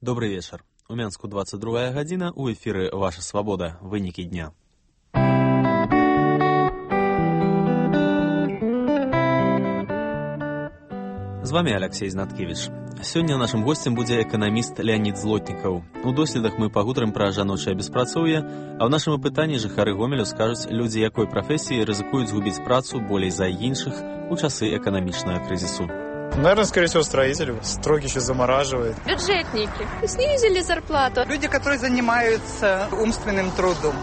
Добрый вечер. У Менску 22 гадзіна, у эфіры «Ваша свабода. Вынікі дня». З вами Алексей Знаткевич. Сёння нашым гостем будзе эканаміст Леонид Злотнікаў. У доследах мы пагутарым пра жаночае беспрацоўе, а ў нашым апытанні жыхары Гомелю скажуць, людзі якой прафесіі рызыкуюць згубіць працу болей за іншых у часы эканамічнага крызісу. Наверное, скорее всего, строители. Строки сейчас замораживают. Бюджетники. Снизили зарплату. Люди, которые занимаются умственным трудом.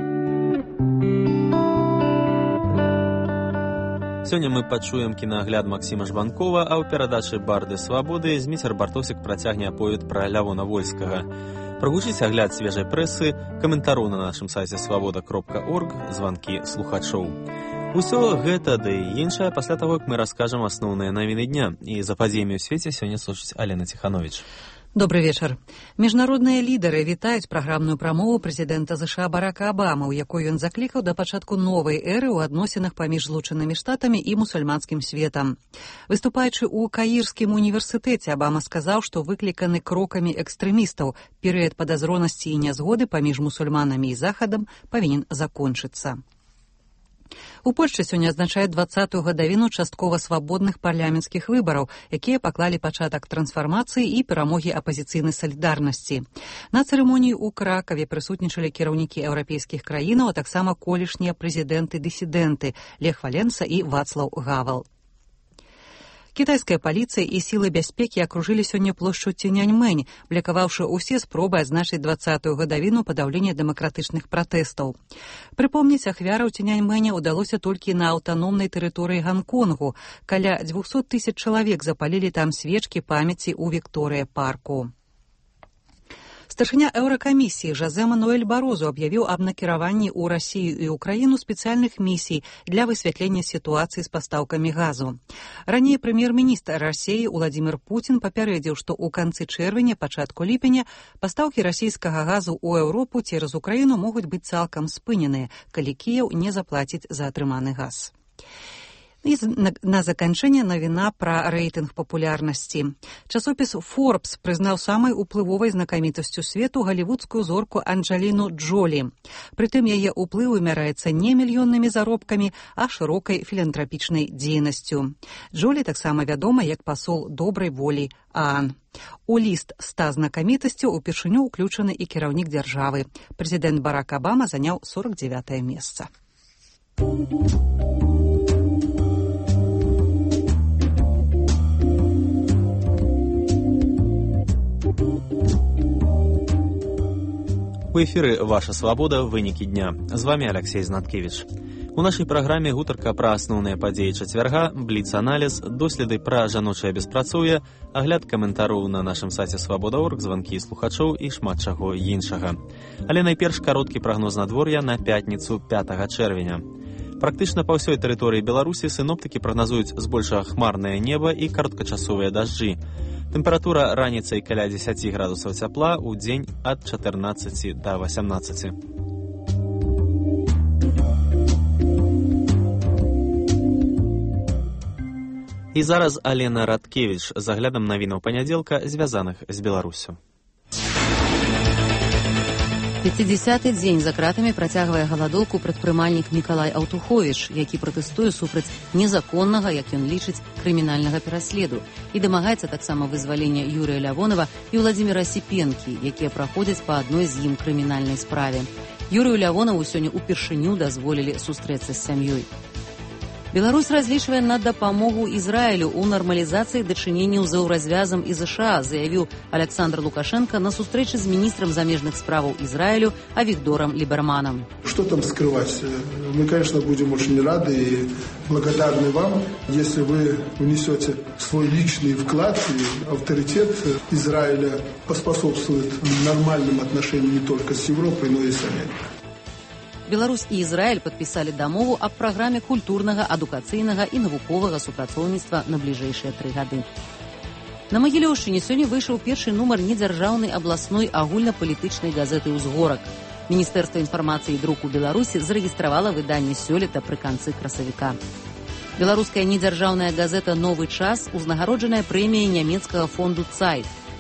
Сёння мы пачуем кінагляд Максіма Жбанкова, а ў перадачы «Барды свабоды» Зміцер Бартосік працягне аповед пра Лявона Вольскага. Прагучыць агляд свежай прэсы, каментару на нашым сайце свабода.орг, званкі слухачоў. Усё гэта, да і іншае, пасля таго, як мы раскажам асноўныя навіны дня. І за падзеямі ў свеце сёння слушаць Алена Ціхановіч. Добрый вечар. Міжнародныя лідары вітаюць праграмную прамову прэзідэнта ЗША Барака Абамы, у якой ён заклікаў да пачатку новай эры ў адносінах паміж Злучанымі Штатамі і мусульманскім светам. Выступаючы ў Каірскім універсітэце, Абама сказаў, што выкліканы крокамі экстрэмістаў перыяд падазронасці і нязгоды паміж мусульманамі і Захадам павінен закончыцца. У Польшчы сёння адзначаюць 20-ю гадавіну часткова свабодных парламенцкіх выбараў, якія паклалі пачатак трансфармацыі і перамогі апазіцыйнай салідарнасці. На цырымоніі ў Кракаве прысутнічалі кіраўнікі еўрапейскіх краінаў, а таксама колішнія прэзідэнты-дысідэнты Лех Валенса і Вацлаў Гавал. Кітайская паліцыя і сілы бяспекі акружылі сёння плошчу Цяньаньмэнь, блакаваўшы ўсе спробы адзначыць 20-ю гадавіну падаўлення дэмакратычных пратэстаў. Прыпомніць, ахвяраў Цяньаньмэня ўдалося толькі на аўтаномнай тэрыторыі Ганконгу. Каля 200 000 чалавек запалілі там свечкі памяці ў Вікторыя-парку. Старшыня Еўракамісіі Жозе Мануэль Барозу аб'явіў аб накіраванні ў Расію і Украіну спецыяльных місій для высвятлення сітуацыі з пастаўкамі газу. Раней прэм'ер-міністр Расіі Уладзімір Пуцін папярэдзіў, што ў канцы чэрвеня, пачатку ліпеня пастаўкі расійскага газу ў Еўропу цераз Украіну могуць быць цалкам спыненыя, калі Кіеў не заплаціць за атрыманы газ. І на заканчэнне навіна пра рэйтынг папулярнасці. Часопіс Forbes прызнаў самай уплывовай знакамітасцю свету галівудскую зорку Анджеліну Джолі. Прытым яе ўплыў вымяраецца не мільённымі заробкамі, а шырокай філантрапічнай дзейнасцю. Джолі таксама вядома як пасол добрай волі ААН. У ліст 100 знакамітасцяў упершыню ўключаны і кіраўнік дзяржавы. Прэзідэнт Барак Абама заняў 49-е месца. У эфіры «Ваша свабода. Вынікі дня». З вами Алексей Знаткевич. У нашай праграме гутарка пра асноўныя падзеі чацвярга, бліц-аналіз, доследы пра жаночае беспрацоўе, агляд каментароў на нашым сайце свабода.орг, званкі слухачоў і шмат чаго іншага. Але найперш кароткі прагноз надвор'я на пятніцу 5 чэрвеня. Практычна па ўсёй тэрыторыі Беларусі сіноптыкі прагназуюць збольшага хмарнае неба і кароткачасовыя дажджы. Тэмпература раніцай каля 10 градусаў цяпла, у дзень ад 14 да 18. І зараз Алена Радкевіч з аглядам навінаў панядзелка, звязаных з Беларусю. 50-й дзень за кратамі працягвае галадоўку прадпрымальнік Мікалай Аўтуховіч, які пратэстуе супраць незаконнага, як ён лічыць, крымінальнага пераследу і дамагаецца таксама вызвалення Юрыя Лявонова і Владзіміра Сіпенкі, якія праходзяць па адной з ім крымінальнай справе. Юрыю Лявонаву сёння ўпершыню дазволілі сустрэцца з сям'ёй. Беларусь разлічвае на дапамогу Ізраілю ў нармалізацыі дачыненняў з еўразвязам і ЗША, заявіў Александр Лукашенко на сустрэчы з міністрам замежных справаў Израилю Авигдором Либерманом. Что там скрывать? Мы, конечно, будем очень рады и благодарны вам, если вы внесете свой личный вклад, и авторитет Израиля поспособствует нормальным отношениям не только с Европой, но и с Америкой. Беларусь і Ізраіль падпісалі дамову аб праграме культурнага, адукацыйнага і навуковага супрацоўніцтва на бліжэйшыя 3 гады. На Магілёўшчыне сёння выйшаў першы нумар недзяржаўнай абласной агульнапалітычнай газеты «Узгорак». Міністэрства інфармацыі і друку Беларусі зарэгістравала выданне сёлета пры канцы красавіка. Беларуская недзяржаўная газета «Новы час» узнагароджаная прэміяй нямецкага фонду «Цайт».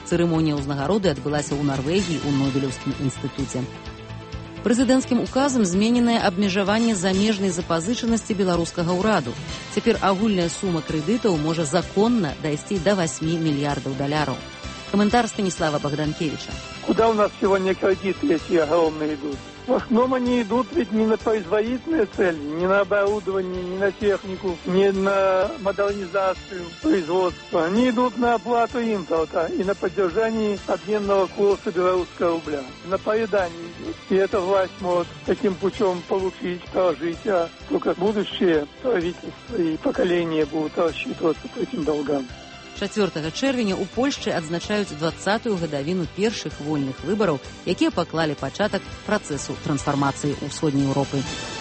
Цырымонія ўзнагароды адбылася ў Нарвегіі ў Нобелеўскім інстытуце. Прэзідэнцкім указам змененае абмежаванне замежнай запазычанасці беларускага ўраду. Цяпер агульная сума крэдытаў можа законна дайсці до 8 мільярдаў долларов. Комментарий Станислава Богданкевича. Куда у нас сегодня кредиты эти огромные идут? В основном они идут ведь не на производительные цели, не на оборудование, не на технику, не на модернизацию производства. Они идут на оплату импорта и на поддержание обменного курса белорусского рубля. На поедание идет. И эта власть может таким путем получить, прожить, а только будущее правительство и поколение будут рассчитываться по этим долгам. 4 чэрвеня ў Польшчы адзначаюць 20-ю гадавіну першых вольных выбараў, якія паклалі пачатак працэсу трансфармацыі ўсходняй Еўропы.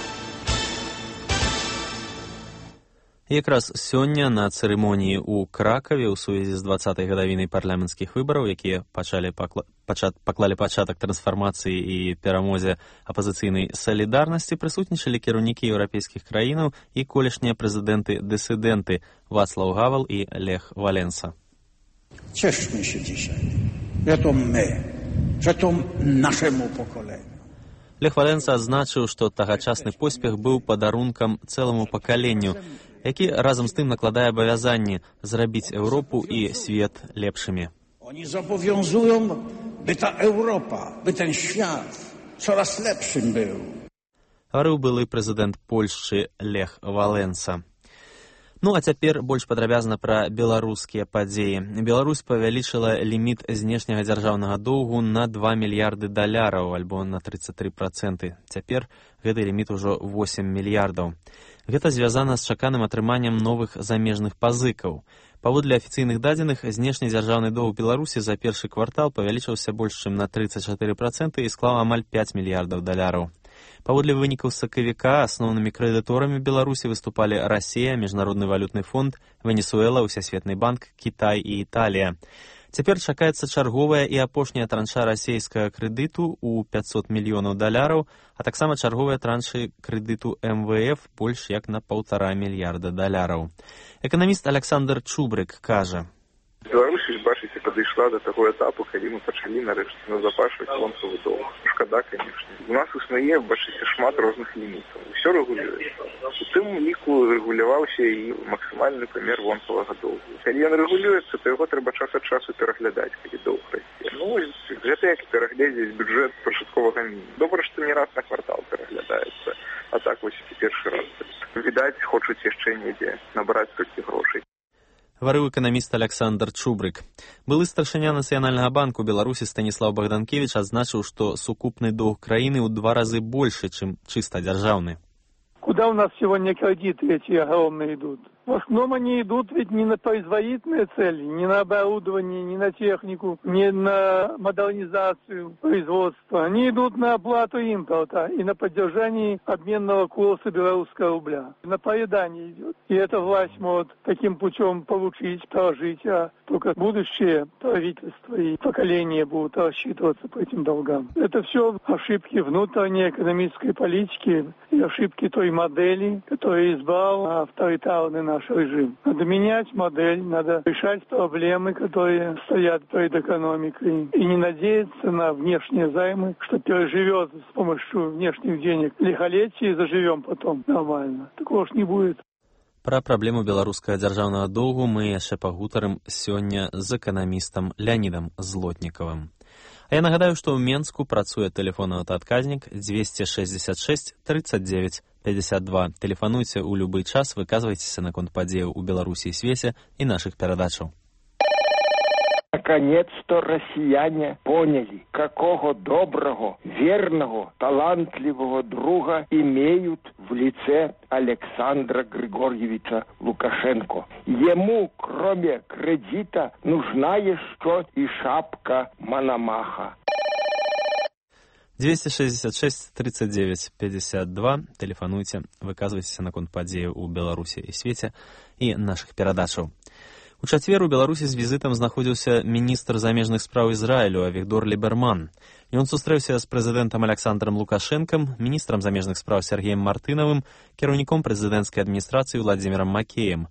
Якраз сёння на цырымоніі ў Кракаве ў сувязі з 20-й гадавінай парламенцкіх выбараў, якія паклалі пачатак трансфармацыі і перамозе апазіцыйнай салідарнасці, прысутнічалі кіраўнікі еўрапейскіх краінаў і колішнія прэзідэнты-дысідэнты Вацлаў Гавал і Лех Валенса. Cieszmy się dzisiaj, że to naszemu pokoleniu. Лех Валенса адзначыў, што тагачасны поспех быў падарункам цэламу пакаленню, які разам з тым накладае абавязанні зрабіць Еўропу і свет лепшымі. Oni zobowiązują, by ta Europa, by ten świat coraz lepszym był. Гаварыў былы прэзідэнт Польшчы Лех Валенса. Ну, а цяпер больш падрабязна пра беларускія падзеі. Беларусь павялічыла ліміт знешняга дзяржаўнага доўгу на 2 мільярды доллараў, альбо на 33%. Цяпер гэты ліміт ужо 8 мільярдаў. Гэта звязана з чаканым атрыманнем новых замежных пазыкаў. Паводле афіцыйных дадзеных, знешні дзяржаўны доўг Беларусі за першы квартал павялічыўся больш чым на 34% і склаў амаль 5 мільярдаў доллараў. Паводле вынікаў сакавіка асноўнымі крэдыторамі Беларусі выступалі Расія, Міжнародны валютны фонд, Венесуэла, Усесветны банк, Кітай і Італія. Цяпер чакаецца чарговая і апошняя транша расійскага крэдыту ў 500 мільёнаў доллараў, а таксама чарговыя траншы крэдыту МВФ больш як на 1,5 мільярда доллараў. Эканаміст Александр Чубрык кажа: Беларусь, бачыце, падышла да таго этапу, калі мы пачалі нарэшце назапашваць фонсавы доўг. Шкада, канешне. У нас існуе, бачыце, шмат розных лімітаў. Усё рэгулюецца. У тым ліку рэгуляваўся і максімальны памер фонсавага доўгу. Калі ён рэгулюецца, то яго трэба час ад часу пераглядаць, калі доўг расце. Ну, гэта як пераглядзець бюджэт пачатковага мінімуму. Добра, што не раз на квартал пераглядаецца, а так вось і першы раз. Відаць, хочуць яшчэ недзе набраць столькі грошай. Гаварыў эканаміст Александр Чубрык. Былы старшыня Нацыянальнага банку Беларусі Станіслав Богданкевич адзначыў, што сукупны доўг краіны ў 2 разы большы, чым чыста дзяржаўны. Куда у нас сегодня кредиты эти огромные идут? В основном они идут ведь не на производительные цели, не на оборудование, не на технику, не на модернизацию производства. Они идут на оплату импорта и на поддержание обменного курса белорусского рубля. На поедание идет. И эта власть может таким путем получить, прожить, а только будущее правительство и поколение будут рассчитываться по этим долгам. Это все ошибки внутренней экономической политики и ошибки той модели, которую избрал авторитарный наш режим. Надо менять модель, надо решать проблемы, которые стоят перед экономикой, и не надеяться на внешние займы, что переживет с помощью внешних денег лихолетие и заживем потом нормально. Такого ж не будет. Пра праблему беларускага дзяржаўнага доўгу мы яшчэ пагутарым сёння з эканамістам Леонідам Злотнікавым. А я нагадаю, што ў Менску працуе тэлефонны аўтаадказнік 266 39 52. Тэлефануйце ў любы час, выказвайцеся наконт падзеяў у Беларусі і свеце і нашых перадачаў. Наконец-то россияне поняли, какого доброго, верного, талантливого друга имеют в лице Александра Григорьевича Лукашенко. Ему, кроме кредита, нужна еще и шапка Мономаха. 266 39 52. Тэлефануйце, выказвайцеся наконт падзеяў у Беларусі і свеце і нашых перадачаў. У чацвер у Беларусі з візітам знаходзіўся міністр замежных спраў Ізраілю Авігдор Ліберман. Ён сустрэўся з прэзідэнтам Александром Лукашэнкам, міністрам замежных спраў Сергеем Мартынавым, кіраўніком прэзідэнцкай адміністрацыі Владзімірам Макеем.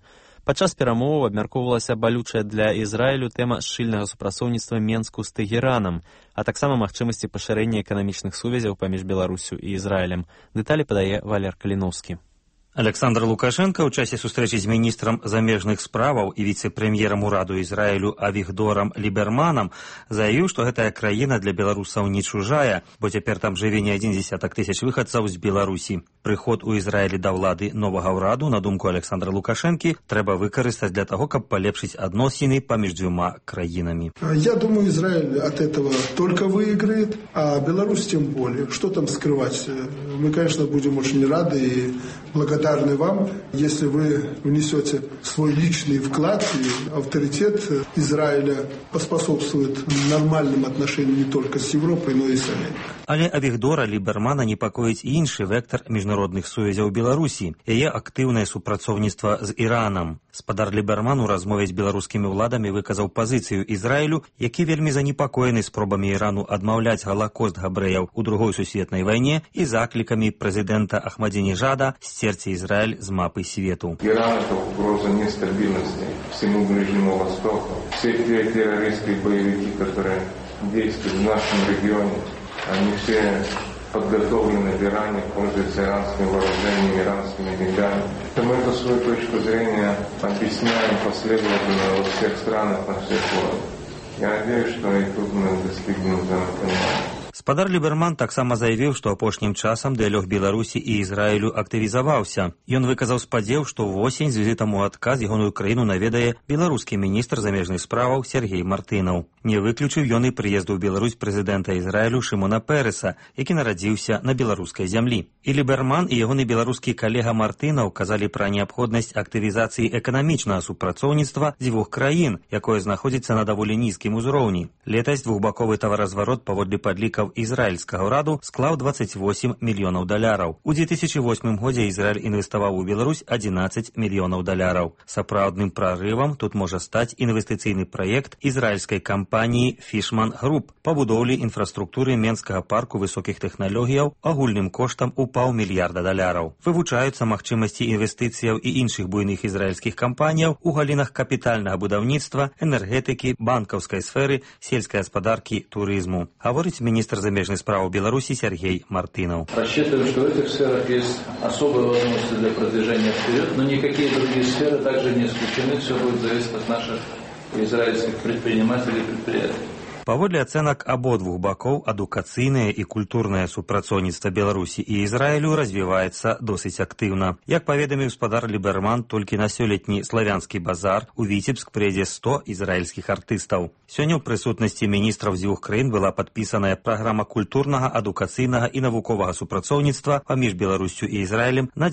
Падчас перамоваў абмяркоўвалася балючая для Ізраілю тэма шчыльнага супрацоўніцтва Менску з Тэгеранам, а таксама магчымасці пашырэння эканамічных сувязяў паміж Беларусю і Ізраілем. Дэталі падае Валер Каліноўскі. Александр Лукашенко ў часе сустрэчы з міністрам замежных справаў і віцэ-прэм'ерам ураду Ізраілю Авігдорам Ліберманам заявіў, што гэтая краіна для беларусаў не чужая, бо цяпер там жыве не 1 десятак тысяч выхадцаў з Беларусі. Прыход у Ізраілі да ўлады новага ўраду, на думку Александра Лукашенкі, трэба выкарыстаць для таго, каб палепшыць адносіны паміж дзвюма краінамі. Я думаю, Израиль от этого только выиграет, а Беларусь тем более. Что там скрывать? Мы, конечно, будем очень рады и благодарны вам, если вы внесете свой личный вклад, и авторитет Израиля поспособствует нормальным отношениям не только с Европой, но и с Америкой. Але Авігдора Лібермана непакоіць іншы вектар міжнародных сувязяў Беларусі, яе актыўнае супрацоўніцтва з Іранам. Спадар Ліберман у размове з беларускімі ўладамі выказаў пазіцыю Ізраілю, які вельмі занепакоены спробамі Ірану адмаўляць галакост габрэяў у другой сусветнай вайне і заклікамі прэзідэнта Ахмадзінежада сцерці Израиль с мапы свету. Иран – это угроза нестабильности всему Ближнему Востоку. Все те террористские боевики, которые действуют в нашем регионе, они все подготовлены в Иране, пользуются иранским вооружением, иранскими деньгами. Мы эту свою точку зрения объясняем последовательно во всех странах, на всех уровнях. Я надеюсь, что и тут мы достигнем взаимопонимания. Спадар Ліберман таксама заявіў, што апошнім часам дыялог Беларусі і Ізраілю актывізаваўся. Ён выказаў спадзеў, што ўвосень з візітам у адказ ягоную краіну наведае беларускі міністр замежных справаў Сергей Мартынаў. Не выключыў ён і прыезду ў Беларусь прэзідэнта Ізраілю Шымона Пэрэса, які нарадзіўся на беларускай зямлі. І Ліберман і ягоны беларускі калега Мартынаў казалі пра неабходнасць актывізацыі эканамічнага супрацоўніцтва дзвюх краін, якое знаходзіцца на даволі нізкім узроўні. Летась двухбаковы таваразварот паводле падлікаў ізраільскага ўраду склаў $28 мільёнаў. У 2008 годзе Ізраіль інвеставаў у Беларусь $11 мільёнаў. Сапраўдным прарывам тут можа стаць інвестыцыйны праект ізраільскай кампаніі Fishman Group па будоўлі інфраструктуры Менскага парку высокіх тэхналогіяў агульным коштам у $500 мільёнаў. Вывучаюцца магчымасці інвестыцыяў і іншых буйных ізраільскіх кампаніяў у галінах капітальнага будаўніцтва, энергетыкі, банкаўскай сферы, сельскай гаспадаркі, турызму. Гаворыць міністр замежных справаў Беларуси Сергей Мартынов. Рассчитываем, что в этих сферах есть особые возможности для продвижения вперед, но никакие другие сферы также не исключены. Все будет зависеть от наших израильских предпринимателей и предприятий. Паводле ацэнак абодвух бакоў, адукацыйнае і культурнае супрацоўніцтва Беларусі і Ізраілю развіваецца досыць актыўна. Як паведаміў спадар Ліберман, толькі на сёлетні славянскі базар у Віцебск прыйдзе 100 ізраільскіх артыстаў. Сёння ў прысутнасці міністраў дзвюх краін была падпісаная праграма культурнага, адукацыйнага і навуковага супрацоўніцтва паміж Беларуссю і Ізраілем на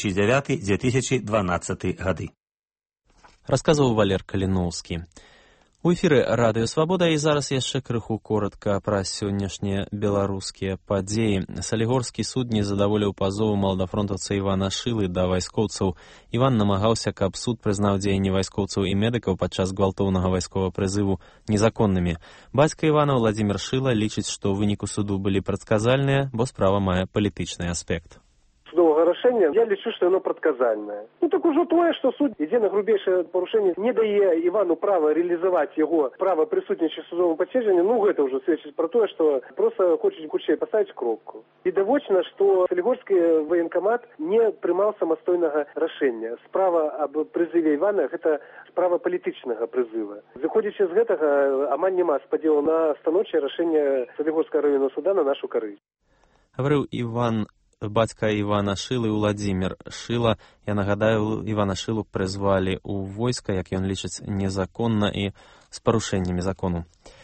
2009-2012 гады. Расказваў Валер Каліноўскі. У эфіры Радыё Свабода і зараз яшчэ крыху коротка пра сённяшнія беларускія падзеі. Салігорскі суд не задаволіў пазову маладафронтаўца Івана Шылы да вайскоўцаў. Іван намагаўся, каб суд прызнаў дзеянні вайскоўцаў і медыкаў падчас гвалтоўнага вайсковага прызыву незаконнымі. Бацька Івана Владзімір Шыла лічыць, што ў выніку суду былі прадказальныя, бо справа мае палітычны аспект. Судового рашення, я лічу, що воно предказальне. Так уже тое, що суд іде на грубейшее порушення, не дає Івану права реалізувати його право присутнічати в судовому посідженні, це вже свідчить про те, що просто хочуть кучей поставити кропку. І довочно, що Солігорський воєнкомат не приймав самостійного рішення. Справа об призиві Івана – це справа політичного призиву. Виходячи з цього, амаль нема сподіву на станочне рішення Солігорського районного суда на нашу користь. Говорив бацька Івана Шылы Владзімір Шыла. Я нагадаю, Івана Шылу прызвалі ў войска, як ён лічыць, незаконна і з парушэннямі закону.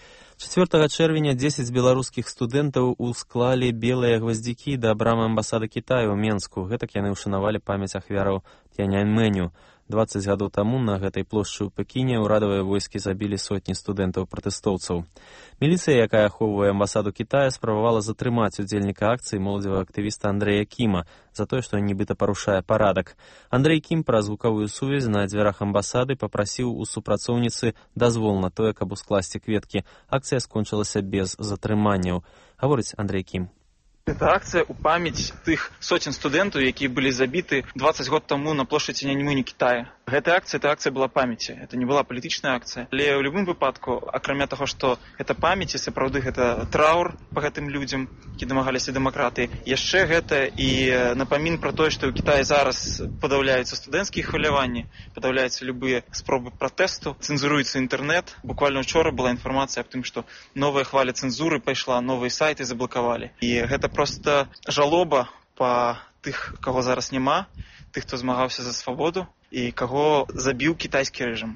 4 чэрвеня 10 беларускіх студэнтаў усклалі белыя гваздзікі да брамы амбасады Кітаю ў Менску. Гэтак яны ўшанавалі памяць ахвяраў Тяньаньмэню. 20 гадоў таму на гэтай плошчы ў Пекіне ўрадавыя войскі забілі сотні студэнтаў-пратэстоўцаў. Міліцыя, якая ахоўвае амбасаду Кітая, спрабавала затрымаць удзельніка акцыі моладзевага актывіста Андрэя Кіма за тое, што нібыта парушае парадак. Андрэй Кім праз гукавую сувязь на дзвярах амбасады папрасіў у супрацоўніцы дазвол на тое, каб ускласці кветкі. Акцыя скончылася без затрыманняў. Гаворыць Андрэй Кім. Гэта акцыя ў памяць тых соцень студэнтаў, якія былі забіты 20 год таму на плошчы Тяньаньмэню Кітая. Гэтая акцыя была памяці, это не была палітычная акцыя. Але ў любым выпадку, акрамя таго, што гэта памяць і сапраўды гэта траур па гэтым людзям, які дамагаліся дэмакратыі, яшчэ гэта і напамін пра тое, што ў Кітаі зараз падаўляюцца студэнцкія хваляванні, падаўляюцца любыя спробы пратэсту, цэнзуруецца інтэрнэт. Буквально учора была інфармацыя аб тым, што новая хваля цэнзуры пайшла, новыя сайты заблакавалі. І гэта проста жалоба па тых, каго зараз няма, тых, хто змагаўся за свабоду і каго забіў кітайскі рэжым.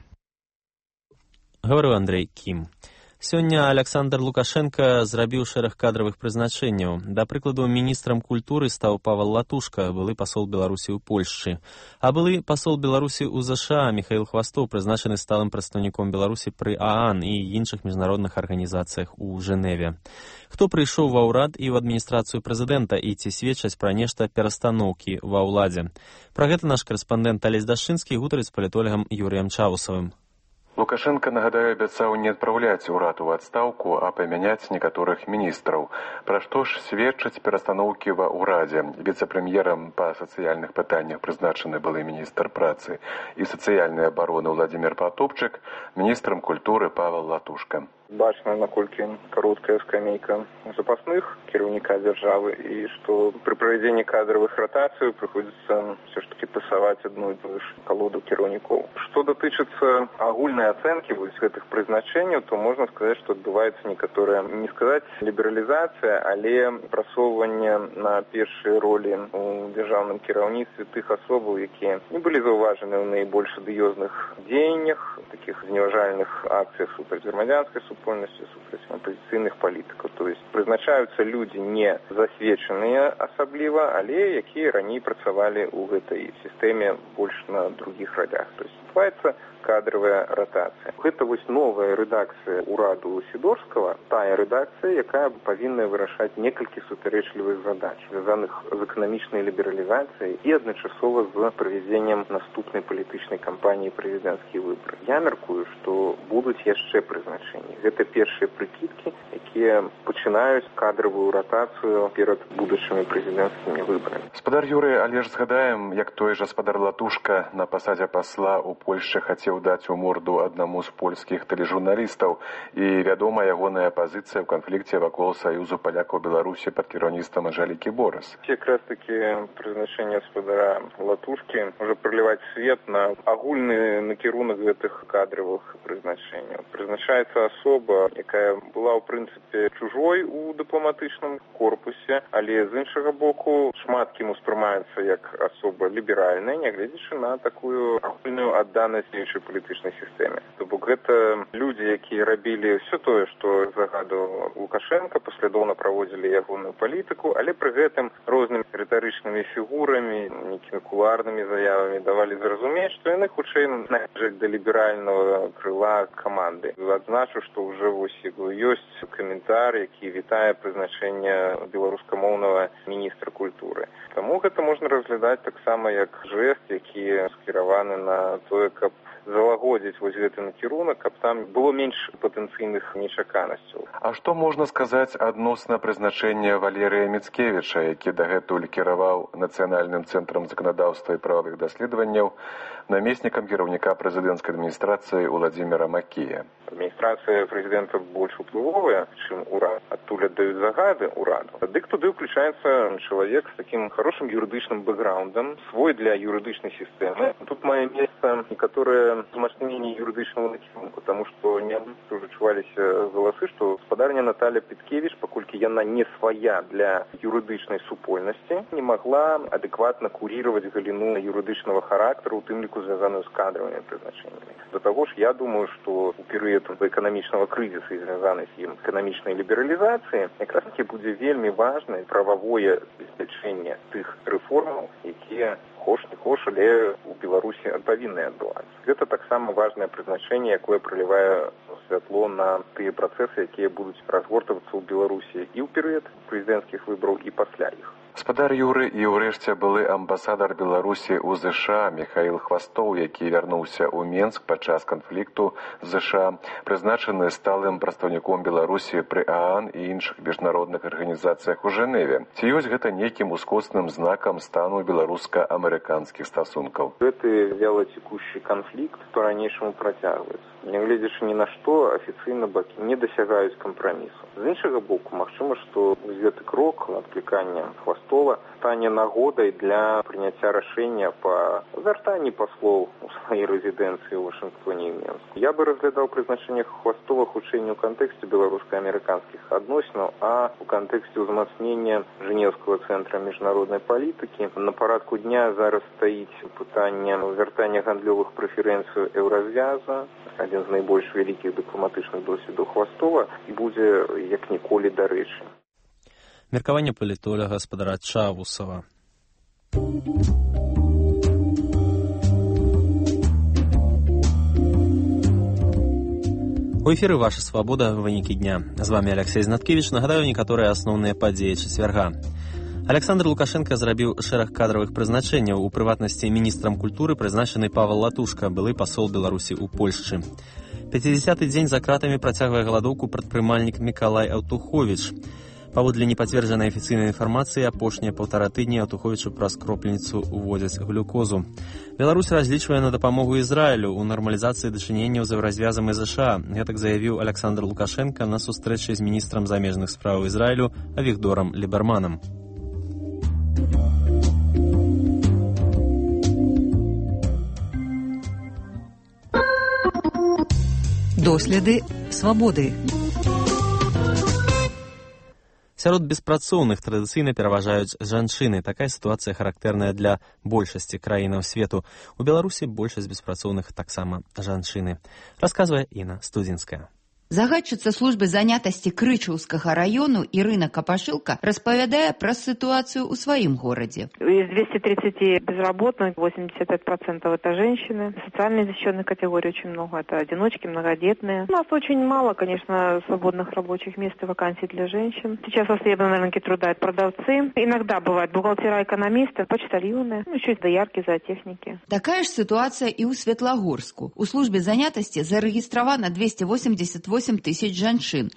Гаварыў Андрэй Кім. Сёння Александр Лукашенко зрабіў шэраг кадравых прызначэнняў. Да прыкладу, міністрам культуры стаў Павел Латушка, былы пасол Беларусі ў Польшчы. А былы пасол Беларусі ў ЗША Михаил Хвастов прызначаны сталым прадстаўніком Беларусі пры ААН і іншых міжнародных арганізацыях у Жэневе. Хто прыйшоў ва ўрад і ў адміністрацыю прэзідэнта і ці сведчаць пра нешта перастаноўкі ва ўладзе? Пра гэта наш карэспандэнт Алесь Дашчынскі гутарыць з палітолагам Юрыем Чаусавым. Лукашенко, нагадаю, абяцаў не адпраўляць урад у адстаўку, а памяняць некаторых міністраў. Пра што ж сведчаць перастаноўкі ва ўрадзе? Віцэ-прэм'ерам па сацыяльных пытаннях прызначаны былы міністр працы і сацыяльнай абароны Владзімір Патопчык, міністрам культуры Павел Латушка. Бачна, наколькі кароткая скамейка запасных кіраўніка дзяржавы і што пры правядзенні кадравых ратацый прыходзіцца ўсё ж такі пасаваць адну і тую ж калоду кіраўнікоў. Што датычыцца агульнай ацэнкі гэтых прызначэнняў, то можна сказаць, што адбываецца некаторая, не сказаць лібералізацыя, але прасоўванне на першыя ролі у дзяржаўным кіраўніцтве тых асобаў, якія не былі заўважаны ў найбольш адыёзных дзеяннях, такіх зневажальных акцыях супраць грамадзянскай супольнасці, супраць апазіцыйных палітыкаў. То есть прызначаюцца людзі не засведчаныя асабліва, але якія раней працавалі ў гэтай сістэме больш на другіх радах. То есть адбываецца кадровая ратацыя. Гэта вось новая рэдакцыя ўраду Сідорскага, тая рэдакцыя, якая павінна вырашаць некалькі супярэчлівых задач, звязаных з эканамічнай лібералізацыяй і адначасова з правядзеннем наступнай палітычнай кампаніі прэзідэнцкія выбары. Я мяркую, што будуць яшчэ прызначэнні. Гэта першыя прыкідкі, якія пачынаюць кадравую ратацыю перад будучымі прэзідэнцкімі выбарамі. Спадар Юрый, але ж згадаем, як той жа спадар Латушка на пасадзе пасла ў Польшчы хацеў даць у морду аднаму з польскіх тэлежурналістаў, і вядома ягоная пазіцыя ў канфлікце вакол саюзу палякаў Беларусі пад кіраўніцтвам Анжэлікі Борыс. Якраз такі прызначэнне спадара Латушкі можа праліваць свет на агульны накірунак гэтых кадравых прызначэнняў. Прызначаецца асоба, якая была ў прынцыпе чужой у дыпламатычным корпусе, але з іншага боку шмат кім успрымаецца як асоба ліберальная, нягледзячы на такую агульную адданасць іншай палітычнай сістэме. То бок гэта людзі, якія рабілі ўсё тое, што загадаў Лукашенко, паслядоўна праводзілі ягоную палітыку, але пры гэтым рознымі рытарычнымі фігурамі, нейкімі кулуарнымі заявамі давалі зразумець, што яны хутчэй належаць да ліберальнага крыла каманды. Адзначу, што ўжо ёсць каментар, які вітае прызначэнне беларускамоўнага міністра культуры. Таму гэта можна разглядаць таксама як жэст, які скіраваны на тое, каб залагодзіць вось гэты накірунак, каб там было менш патэнцыйных нечаканасцяў. А што можна сказаць адносна прызначэння Валерыя Міцкевіча, які дагэтуль кіраваў Нацыянальным цэнтрам заканадаўства і прававых даследаванняў, намеснікам кіраўніка прэзідэнцкай адміністрацыі Владзіміра Макія? Адміністрацыя прэзідэнта больш уплывовая, чым урад. Адтуль аддаюць загады ўраду. Дык туды ўключаецца чалавек з такім хорошым юрыдычным бэкграундам, свой для юрыдычнай сістэмы. Тут мае месца некаторае змацненне юрыдычнага накірунку, таму што неабдымна ўжо чуваліся галасы, што спадарня Наталя Піткевіч, паколькі яна не свая для юрыдычнай супольнасці, не магла адэкватна курировать галіну юрыдычнага характару, у тым ліку звязаную з кадравымі прызначэннямі. Да таго ж, я думаю, што у перыяд эканамічнага крызісу і звязанай з ім эканамічнай лібералізацыі якраз таки будзе вельмі важнае прававое забеспячэнне тых рэформаў, якія хош не хош, але у Беларусі павінны адбывацца. Гэта таксама важнае прызначэнне, якое пралівае святло на тыя працэсы, якія будуць разгортвацца ў Беларусі і ў перыяд прэзідэнцкіх выбараў, і пасля іх. Спадар Юры і ўрэшце былы амбасадар Беларусі ў ЗША Михаил Хвастоў, які вярнуўся ў Менск падчас канфлікту з ЗША, прызначаны сталым прадстаўніком Беларусі пры ААН і іншых міжнародных арганізацыях у Жэневе. Ці ёсць гэта нейкім ускосным знакам стану беларуска-амерыканскіх стасункаў? Гэты вялацекущий конфликт по-ранейшаму працягваецца. Нягледзячы ні на што, афіцыйна бакі не дасягаюць кампрамісу. З іншага боку, магчыма, што гэты крок адклікання Хвастова стане нагодай для прыняцця рашэння па вяртанні паслоў у сваёй рэзідэнцыі ў Вашынгтоне і Менску. Я бы разглядаў прызначэнне Хвастова хутчэй не ў кантэксце беларуска-амерыканскіх адносінаў, а ў кантэксце ўзмацнення Жэнеўскага цэнтра міжнароднай палітыкі. На парадку дня зараз стаіць пытанне вяртання гандлёвых прэферэнцый еўразвяза, адзін з найбольш вялікіх дыпламатычных досведаў Хвастова, і будзе як ніколі дарэчы. Меркаванне палітолага гаспадара Чавусава. У эфіры «Ваша свабода. Вынікі дня». З вами Алексей Знаткевич. Нагадаю некаторыя асноўныя падзеі чацвярга. Александр Лукашенко зрабіў шэраг кадравых прызначэнняў. У прыватнасці міністрам культуры прызначаны Павел Латушка, былы пасол Беларусі ў Польшчы. 50-й дзень за кратамі працягвае галадоўку прадпрымальнік Мікалай Аўтуховіч. Паводле непацверджанай афіцыйнай інфармацыі, апошнія 1,5 тыдні Аўтуховічу праз кропельніцу уводзяць глюкозу. Беларусь разлічвае на дапамогу Ізраілю ў нармалізацыі дачыненняў з еўразвязам і ЗША. Гэтак заявіў Александр Лукашенко на сустрэчы з міністрам замежных спраў Ізраілю Авігдорам Ліберманам. Доследы свабоды. Сярод беспрацоўных традыцыйна пераважаюць жанчыны. Такая сітуацыя характэрная для большасці краінаў свету. У Беларусі большасць беспрацоўных таксама жанчыны. Расказвае Інна Студзінская. Загадчыца службы занятасці Крычаўскага раёну Ірына Капашылка распавядае пра ситуацию ў сваім горадзе. Из 230 безработных 85% это женщины. Социально защищенных категорий очень много. Это одиночки, многодетные. У нас очень мало, конечно, свободных рабочих мест и вакансий для женщин. Сейчас востребованы на рынке труда продавцы. Иногда бывают бухгалтера, экономисты, почтальоны, еще и доярки, зоотехники. Такая ж ситуация и у Светлагорску. У службе занятасці зарэгістравана 288 тысяч жанчын,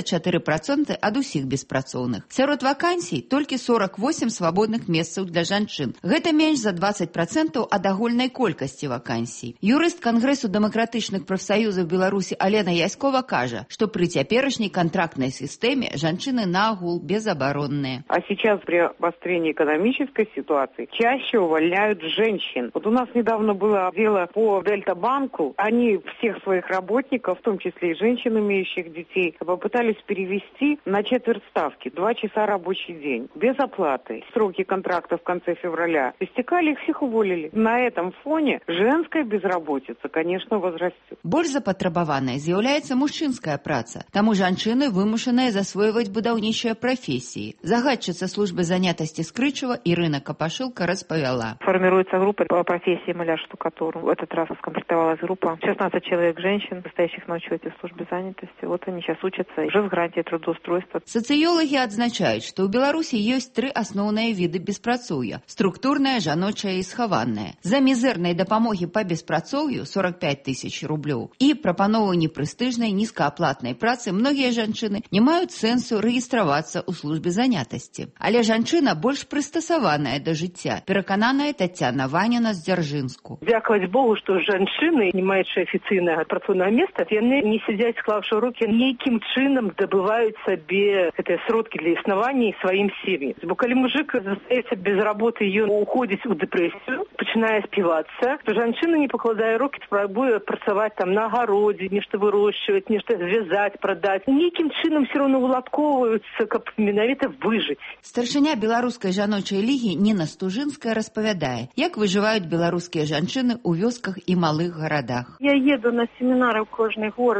64% ад усіх беспрацоўных. Сярод вакансій толькі 48 свабодных месцаў для жанчын. Гэта менш за 20% ад агульнай колькасці вакансій. Юрыст Кангрэсу дэмакратычных прафсаюзаў Беларусі Алена Яськова кажа, што пры цяперашняй кантрактнай сістэме жанчыны наогул безабаронныя. А сейчас при обострении экономической ситуации чаще увольняют женщин. Вот у нас недавно было дело по Дельта-банку. Они всех своих работников, в том числе и женщин, имеющих детей, попытались перевести на четверть ставки, 2 часа рабочий день, без оплаты. Сроки контракта в конце февраля истекали, их всех уволили. На этом фоне женская безработица, конечно, возрастет. Больш запатрабаванай з'яўляецца мужчынская праца, таму жанчыны вымушаныя засвойваць будаўнічыя прафесіі. Загадчыца службы занятасці з Крычава Ірына Капашылка распавяла. Формируется группа по профессии маляр-штукатур. В этот раз скомплектовалась группа 16 человек женщин, состоящих на учете в службе занятости. Вот они сейчас учатся уже с гарантией трудоустройства. Сацыёлагі адзначаюць, што ў Беларусі ёсць 3 асноўныя віды беспрацоўя: структурнае, жаночае і схаванае. За мізэрнай дапамогі па беспрацоўю 45 тысяч рублёў і прапанову непрэстыжнай нізкааплатнай працы многія жанчыны не маюць сэнсу рэгістравацца ў службе занятасці. Але жанчына больш прыстасаваная да жыцця, перакананая Тацяна Ваніна з Дзяржынску. Дзякаваць Богу, што жанчыны, не маючы афіцыйнага працоўнага месца, яны не сядзяць склаўшы рукі, нейкім чынам дабываюць сабе гэтыя сродкі для існавання і сваім сем'ям. Бо калі мужик застаецца без работы, ён уходзіць у дэпрэсію, пачынае співацца, то жанчына, не пакладае рукі, спрабуе працаваць там на агародзе, нешта вырощваць, нешта звязаць, прадаць. Нейкім чынам все роўно уладкоўваюцца, каб менавіта выжыць. Старшыня беларускай жаночай лігі Ніна Стужынская распавядае, як выжываюць беларускія жанчыны ў вёсках і малых гарадах. Я еду на семінары ў кожны горад, і адна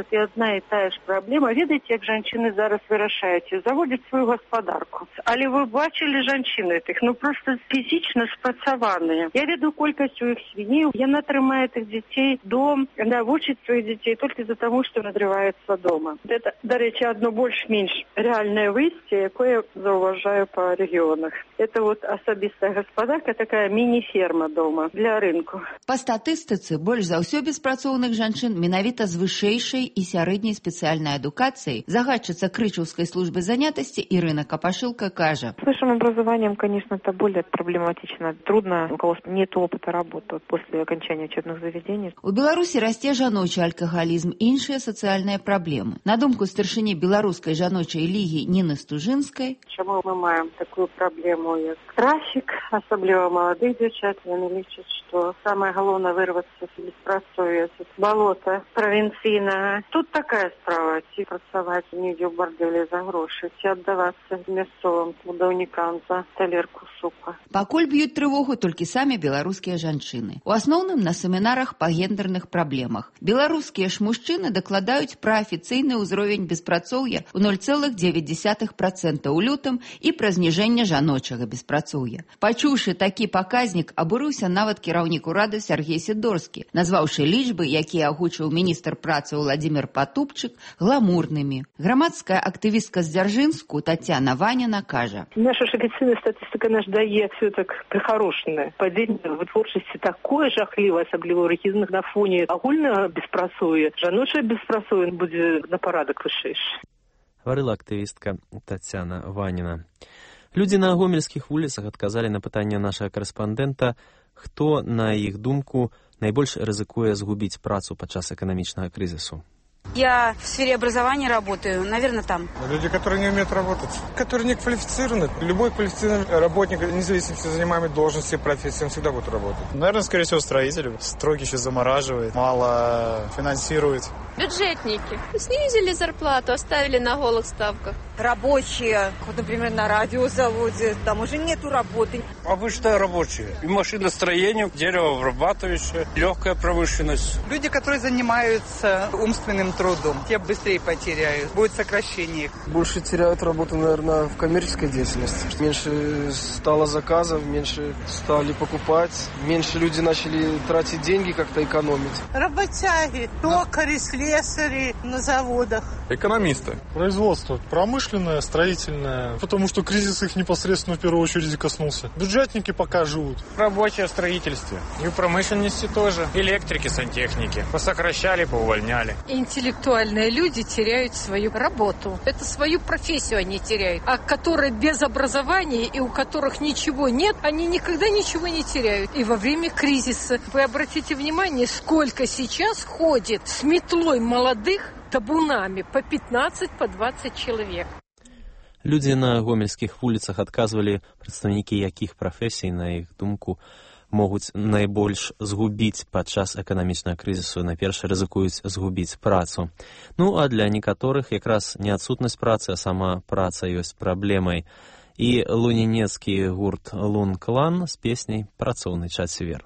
одна і тая ж праблема. Ведаеце, як жанчыны зараз вырашаюць заводзіць сваю гаспадарку. Але вы бачылі жанчын гэтых, проста фізічна спрацаваныя. Я ведаю колькасць у іх свіней. Яна трымае тых дзяцей дом, яна вучыць сваіх дзяцей толькі за таму, што надрываецца дома. Это, дарэчы, одно больш-менш рэальнае выйсце, якое заўважаю па рэгіёнах. Это асабістая гаспадарка, такая міні-ферма дома для рынку. Па статыстыцы, больш за ўсё беспрацоўных жанчын менавіта з вышэйшай і сярэдняй спецыяльнай адукацыяй. Загадчыца Крычаўскай службы занятасці Ірына Капашылка кажа. С высшим образованием, конечно, это более проблематично. Трудно, у кого нет опыта работы после окончания учебных заведений. У Беларусі расце жаночы алкагалізм і іншыя сацыяльныя праблемы. На думку старшыні Беларускай жаночай лігі Ніны Стужынскай, чаму мы маем такую праблему, як трафік, асабліва маладых дзяўчат, яны лічаць, што самае галоўнае вырвацца з беспрацоўя, з балота правінцыйнага. Тут такая справа, ці працаваць недзе ў бардэлі за грошы, ці аддавацца мясцовым будаўнікам за талерку супа. Пакуль б'юць трывогу толькі самі беларускія жанчыны. У асноўным на семінарах па гендерных праблемах. Беларускія ж мужчыны дакладаюць пра афіцыйны ўзровень беспрацоўя ў 0,9% у лютым і пра зніжэнне жаночага беспрацоўя. Пачуўшы такі паказнік, абурыўся нават кіраўнік урада Сергей Сідорскі, назваўшы лічбы, якія агучыў міністр працы Владимир Патупчык, гламурнымі. Грамадская актывістка з Дзяржынску Тацяна Ваніна кажа. Наша ж афіцыйная статыстыка наш дае все так прыхарошанае. Падзенне вытворчасці такое жахлівае, асабліва ў рэгіёнах на фоне агульнага беспрацоўя. Жаночае беспрацоўе будзе на парадак вышэйшы. Гаварыла актывістка Тацяна Ваніна. Людзі на гомельскіх вуліцах адказалі на пытанне нашага карэспандэнта, хто, на іх думку, найбольш рызыкуе згубіць працу падчас эканамічнага крызісу. Я в сфере образования работаю, наверное, там. Люди, которые не умеют работать, которые не квалифицированы. Любой квалифицированный работник, независимо от занимаемой должности, профессии, он всегда будет работать. Наверное, скорее всего, строители. Стройки еще замораживает, мало финансирует. Бюджетники. Снизили зарплату, оставили на голых ставках. Рабочие, вот, например, на радиозаводе, там уже нету работы. Обычные рабочие. И машиностроение, деревообрабатывающее, легкая промышленность. Люди, которые занимаются умственным трудом, те быстрее потеряют. Будет сокращение их. Больше теряют работу, наверное, в коммерческой деятельности. Меньше стало заказов, меньше стали покупать, меньше люди начали тратить деньги, как-то экономить. Работяги, токари, слесари на заводах. Экономисты. Производство промышленное, строительное, потому что кризис их непосредственно в первую очередь коснулся. Бюджетники пока живут. Рабочие в строительстве. И в промышленности тоже. Электрики, сантехники. Посокращали, поувольняли. Интеллектуальные люди теряют свою работу. Это свою профессию они теряют. А которые без образования и у которых ничего нет, они никогда ничего не теряют. И во время кризиса. Вы обратите внимание, сколько сейчас ходит с метлой молодых табунами по 15, по 20 человек. Людзі на гомельскіх вуліцах адказвалі, прадстаўнікі якіх прафесій, на іх думку, могуць найбольш згубіць падчас эканамічнага крызісу, найперш рызыкуюць згубіць працу. Ну, а для некаторых якраз не адсутнасць працы, а сама праца ёсць праблемай. І лунінецкі гурт «Лун-клан» з песняй «Працоўны чацвер».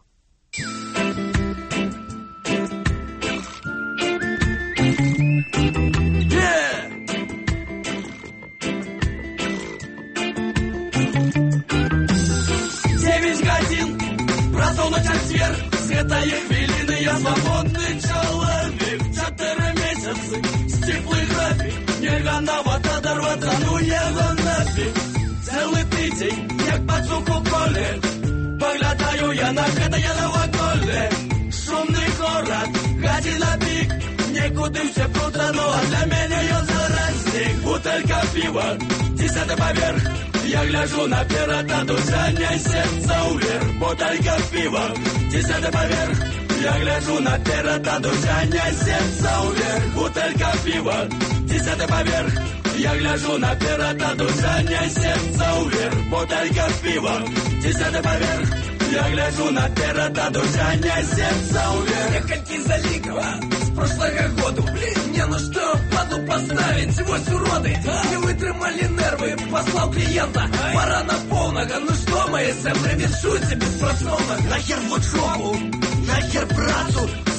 З гэтае хвіліны я свабодны чалавек. 4 месяцы сціплы графік, нельга нават адарвацца, ну яго нафіг. Цэлы тыдзень, як пацук у поле, паглядаю я на гэтае наваколле. Шумны горад, гадзіна пік, некуды ўсе прутра, ну а для мяне ён заразнік. Бутэлька піва, 10-й паверх, я гляжу наперад, а душа нясецца ўверх. Бутэлька піва, 10-й паверх, я гляжу наперад, а душа нясецца ўверх. Бутэлька піва, 10-й паверх, я гляжу наперад, а душа нясецца ўверх. Бутэлька піва, 10-й паверх, я гляжу наперад, а душа нясецца ўверх. Некалькі залікава з прошлага году, мне на што паду паставіць, вось уроды, не вытрымалі нервы, паслаў кліента, пара на поўнага, ну што, мае сябры, віншуйце беспрацоўна. Нахер вучобу, нахер працу,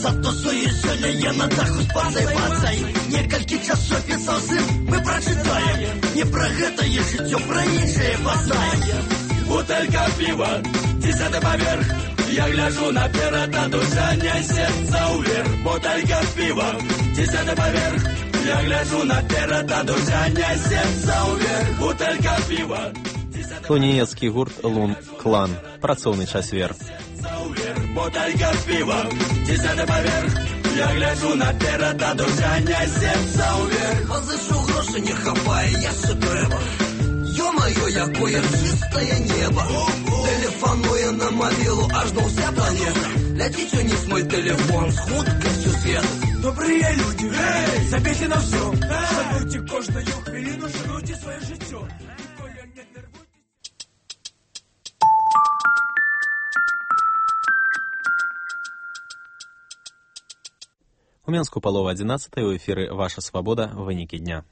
зато суезжали на даху з пацай-пацай. Некалькі часопісаў сын мы прачытаем. Не пра гэтае жыццё, пра іншае пазнаем. Бутэлька піва, 10-й паверх. Я гляжу наперад, а душа нясецца ўверх. Бутэлька піва, 10-й паверх. Я гляжу наперад, а душа нясецца ўверх. Бутэлька піва. Тунеецкі гурт «Лун Клан». Працоўны чацвер. Бутэлька піва, 10-й паверх. Я гляжу наперад, а душа нясецца ўверх. А за што грошы не хапае, яшчэ трэба. Ё-маё, якое чыстае неба. Тэлефануе на мабілу, аж до ўся планета. Ляціць уніз мой тэлефон з хуткасцю свету. Добрыя людзі, забейце на ўсё. Шануйце кожную хвіліну, шануйце сваё жыццё. У Менску 10:30 у эфіры «Ваша свабода. Вынікі дня».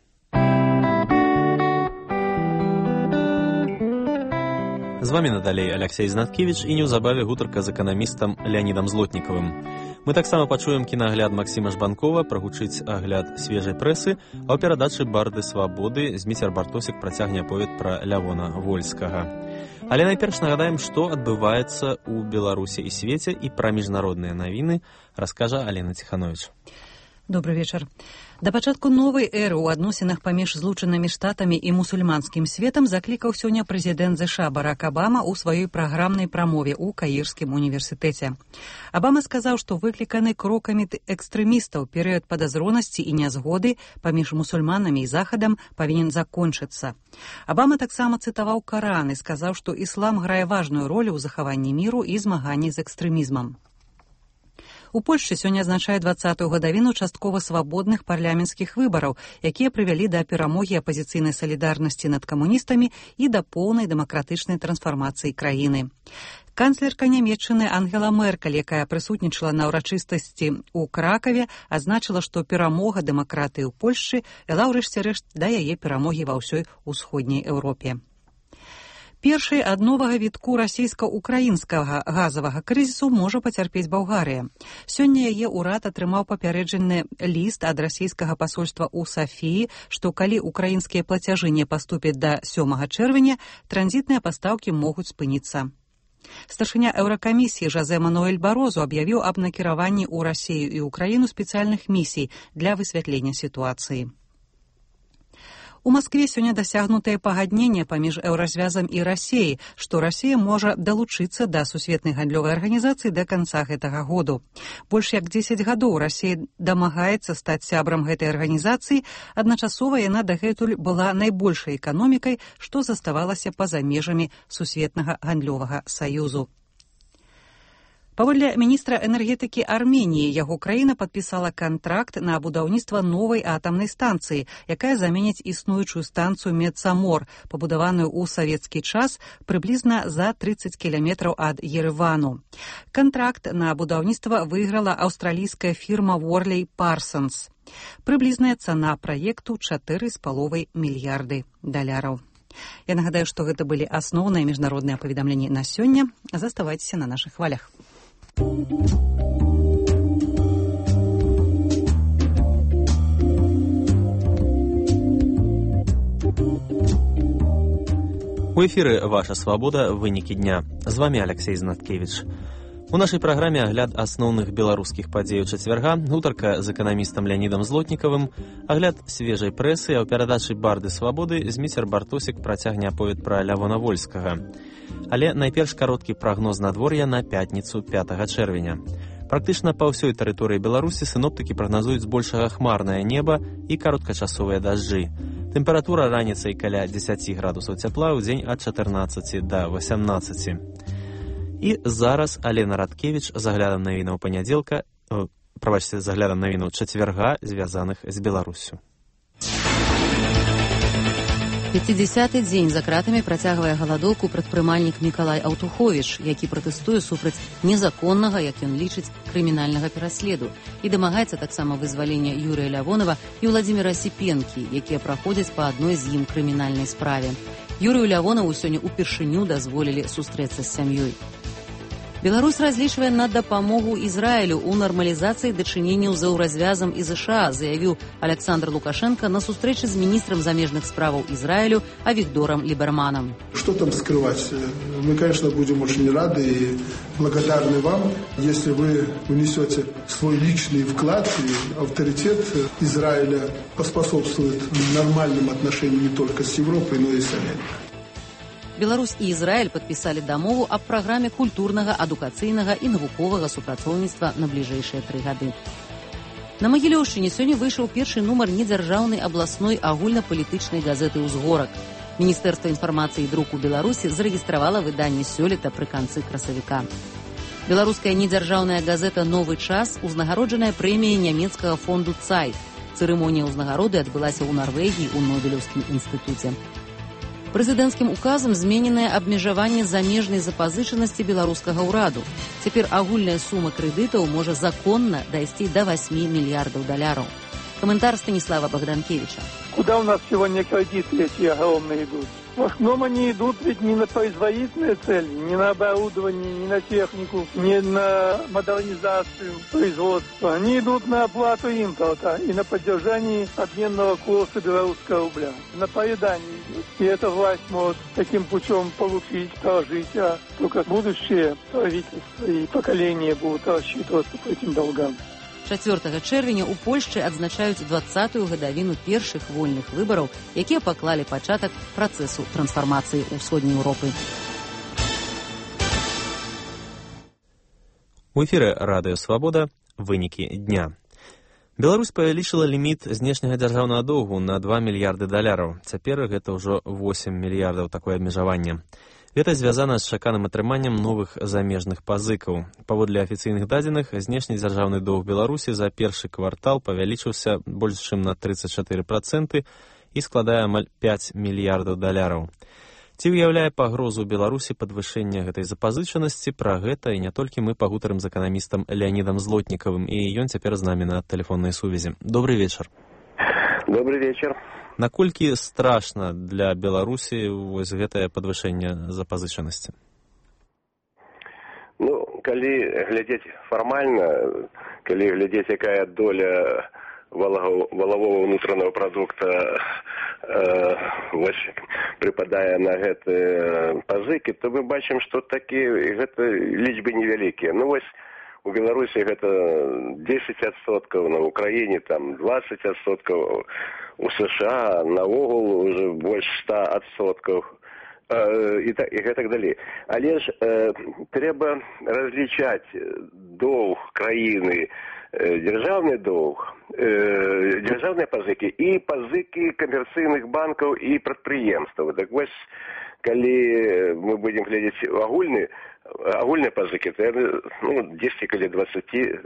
З вами надалей Алексей Знаткевич і неўзабаве гутарка з эканамістам Леонідам Злотнікавым. Мы таксама пачуем кінагляд Максіма Жбанкова, прагучыць агляд свежай прэсы, а ў перадачы «Барды свабоды» Зміцер Бартосік працягне аповед пра Лявона Вольскага. Але найперш нагадаем, што адбываецца ў Беларусі і свеце, і пра міжнародныя навіны раскажа Алена Ціхановіч. Добрый вечар. Да пачатку новай эры ў адносінах паміж Злучанымі Штатамі і мусульманскім светам заклікаў сёння прэзідэнт ЗША Барак Абама ў сваёй праграмнай прамове ў Каірскім універсітэце. Абама сказаў, што выкліканы крокамі экстрэмістаў перыяд падазронасці і нязгоды паміж мусульманамі і Захадам павінен закончыцца. Абама таксама цытаваў Каран і сказаў, што іслам грае важную ролю ў захаванні міру і змаганні з экстрэмізмам. У Польшчы сёння адзначае 20-ю гадавіну часткова свабодных парламенцкіх выбараў, якія прывялі да перамогі апазіцыйнай салідарнасці над камуністамі і да поўнай дэмакратычнай трансфармацыі краіны. Канцлерка Нямецчыны Ангела Меркель, якая прысутнічала на ўрачыстасці ў Кракаве, адзначыла, што перамога дэмакратыі ў Польшчы вяла ў рэшце рэшт да яе перамогі ва ўсёй усходняй Еўропе. Першай ад новага вітку расійска-украінскага газавага крызісу можа пацярпець Балгарыя. Сёння яе ўрад атрымаў папярэджальны ліст ад расійскага пасольства ў Сафіі, што калі украінскія плацяжы не паступяць да 7 чэрвеня, транзітныя пастаўкі могуць спыніцца. Старшыня Еўракамісіі Жозе Мануэль Барозу аб'явіў аб накіраванні ў Расію і Украіну спецыяльных місій для высвятлення сітуацыі. У Маскве сёння дасягнутае пагадненне паміж Еўразвязам і Расіяй, што Расія можа далучыцца да сусветнай гандлёвай арганізацыі да канца гэтага году. Больш як 10 гадоў Расія дамагаецца стаць сябрам гэтай арганізацыі, адначасова яна дагэтуль была найбольшай эканомікай, што заставалася па-за межамі сусветнага гандлёвага саюзу. Паводле міністра энергетыкі Арменіі, яго краіна падпісала кантракт на будаўніцтва новай атамнай станцыі, якая заменіць існуючую станцыю Медсамор, пабудаваную ў савецкі час прыблізна за 30 кіламетраў ад Ерэвану. Кантракт на будаўніцтва выйграла аўстралійская фірма Worley Parsons. Прыблізная цана праекту $4,5 мільярды. Я нагадаю, што гэта былі асноўныя міжнародныя паведамленні на сёння. Заставайцеся на нашых хвалях. У эфіры «Ваша свабода. Вынікі дня». З вами Алексей Знаткевич. У нашай праграме агляд асноўных беларускіх падзей чацвярга, гутарка з эканамістам Леонідам Злотнікавым, агляд свежай прэсы, а ў перадачы «Барды свабоды» Зміцер Бартосік працягне аповед пра Лявона Вольскага. Але найперш кароткі прагноз надвор'я на пятніцу 5 чэрвеня. Практычна па ўсёй тэрыторыі Беларусі сіноптыкі прагназуюць збольшага хмарнае неба і кароткачасовыя дажджы. Тэмпература раніцай каля 10 градусаў цяпла, ўдзень ад 14 да 18. І зараз Алена Радкевіч з аглядам навінаў з аглядам навінаў чацвярга, звязаных з Беларуссю. 50-й дзень за кратамі працягвае галадоўку прадпрымальнік Мікалай Аўтуховіч, які пратэстуе супраць незаконнага, як ён лічыць, крымінальнага пераследу і дамагаецца таксама вызвалення Юрыя Лявонова і Владзіміра Сіпенкі, якія праходзяць па адной з ім крымінальнай справе. Юрыю Лявонаву сёння ўпершыню дазволілі сустрэцца з сям'ёй. Беларусь разлічвае на дапамогу Ізраілю ў нармалізацыі дачыненняў з еўразвязам і ЗША, заявіў Александр Лукашенко на сустрэчы з міністрам замежных справаў Израилю Авигдором Либерманом. Что там скрывать? Мы, конечно, будем очень рады и благодарны вам, если вы внесете свой личный вклад, и авторитет Израиля поспособствует нормальным отношениям не только с Европой, но и с Америкой. Беларусь і Ізраіль падпісалі дамову аб праграме культурнага, адукацыйнага і навуковага супрацоўніцтва на бліжэйшыя 3 гады. На Магілёўшчыне сёння выйшаў першы нумар недзяржаўнай абласной агульнапалітычнай газеты «Узгорак». Міністэрства інфармацыі і друку Беларусі зарэгістравала выданне сёлета пры канцы красавіка. Беларуская недзяржаўная газета «Новы час» узнагароджаная прэміяй нямецкага фонду «Цайт». Цырымонія ўзнагароды адбылася ў Нарвегіі ў Нобелеўскім інстытуце. Прэзідэнцкім указам змененае абмежаванне замежнай запазычанасці беларускага ўраду. Цяпер агульная сума крэдытаў можа законна дайсці до $8 мільярдаў. Комментарий Станислава Богданкевича. Куда у нас сегодня кредиты эти огромные идут? В основном они идут ведь не на производительные цели, не на оборудование, не на технику, не на модернизацию производства. Они идут на оплату импорта и на поддержание обменного курса белорусского рубля. На поедание идут. И эта власть может таким путем получить, прожить, а только будущее правительство и поколение будут рассчитываться по этим долгам. 4 чэрвеня ў Польшчы адзначаюць 20-ю гадавіну першых вольных выбараў, якія паклалі пачатак працэсу трансфармацыі ўсходняй Еўропы. У эфіры радыё «Свабода» вынікі дня. Беларусь павялічыла ліміт знешняга дзяржаўнага доўгу на $2 мільярды. Цяпер гэта ўжо 8 мільярдаў такое абмежаванне. Гэта звязана з чаканым атрыманнем новых замежных пазыкаў. Паводле афіцыйных дадзеных, знешні дзяржаўны доўг Беларусі за першы квартал павялічыўся больш чым на 34% і складае амаль $5 мільярдаў. Ці ўяўляе пагрозу Беларусі падвышэння гэтай запазычанасці? Пра гэта і не толькі мы пагутарым з эканамістам Леонідам Злотнікавым, і ён цяпер з намі на тэлефоннай сувязі. Добрый вечар. Добрый вечар. Наколькі страшна для Беларусі вось гэтае падвышэнне запазычанасці? Ну, калі глядзець фармальна, калі глядзець, якая доля валового ўнутранага прадукта прыпадае на гэтыя пазыкі, то мы бачым, што такія гэта лічбы невялікія. Ну вось у Беларусі гэта 10%, на Украіне там 20%, у США наогул уже больш 100%. І гэтак далей. Але ж трэба разлічаць доўг краіны, дзяржаўны доўг, дзяржаўныя пазыкі і пазыкі камерцыйных банкаў і прадпрыемстваў. Так вось, калі мы будзем глядзець агульныя пазыкі, то 10 каля 28%.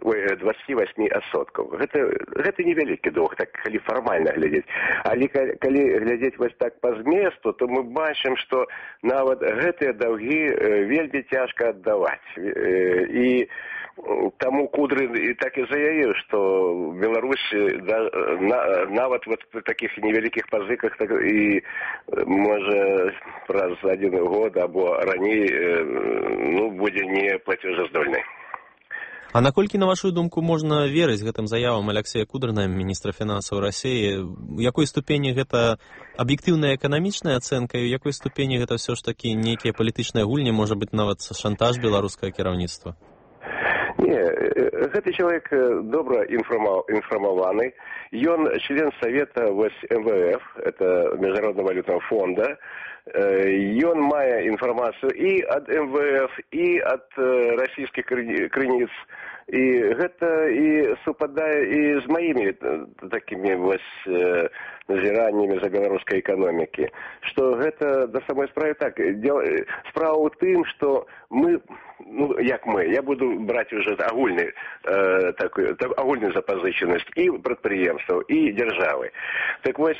Гэта невялікі доўг, так калі фармальна глядзець. Але калі глядзець вось так па зместу, то мы бачым, што нават гэтыя даўгі вельмі цяжка аддаваць. І таму Кудрын і так і заявіў, што Беларусі нават в такіх невялікіх пазыках і можа праз 1 год або раней будзе не плацежаздольнай. А наколькі, на вашу думку, можна верыць гэтым заявам Алексея Кудрына, міністра фінансаў Расіі? У якой ступені гэта аб'ектыўная эканамічная ацэнка, і у якой ступені гэта ўсё ж такі нейкія палітычныя гульні, можа быць нават шантаж беларускага кіраўніцтва? Не, гэты чалавек добра інфармаваны. Ён член Совета МВФ, это Международного валютного фонда. Ён мае інфармацыю і ад МВФ, і ад расійскіх крыніц. І гэта і супадае і з маімі такімі назіраннямі за беларускай эканомікі. Што гэта да самой справы так. Справа ў тым, што мы, я буду браць уже агульную запазычанасць і прадпрыемстваў, і дзяржавы. Так вось,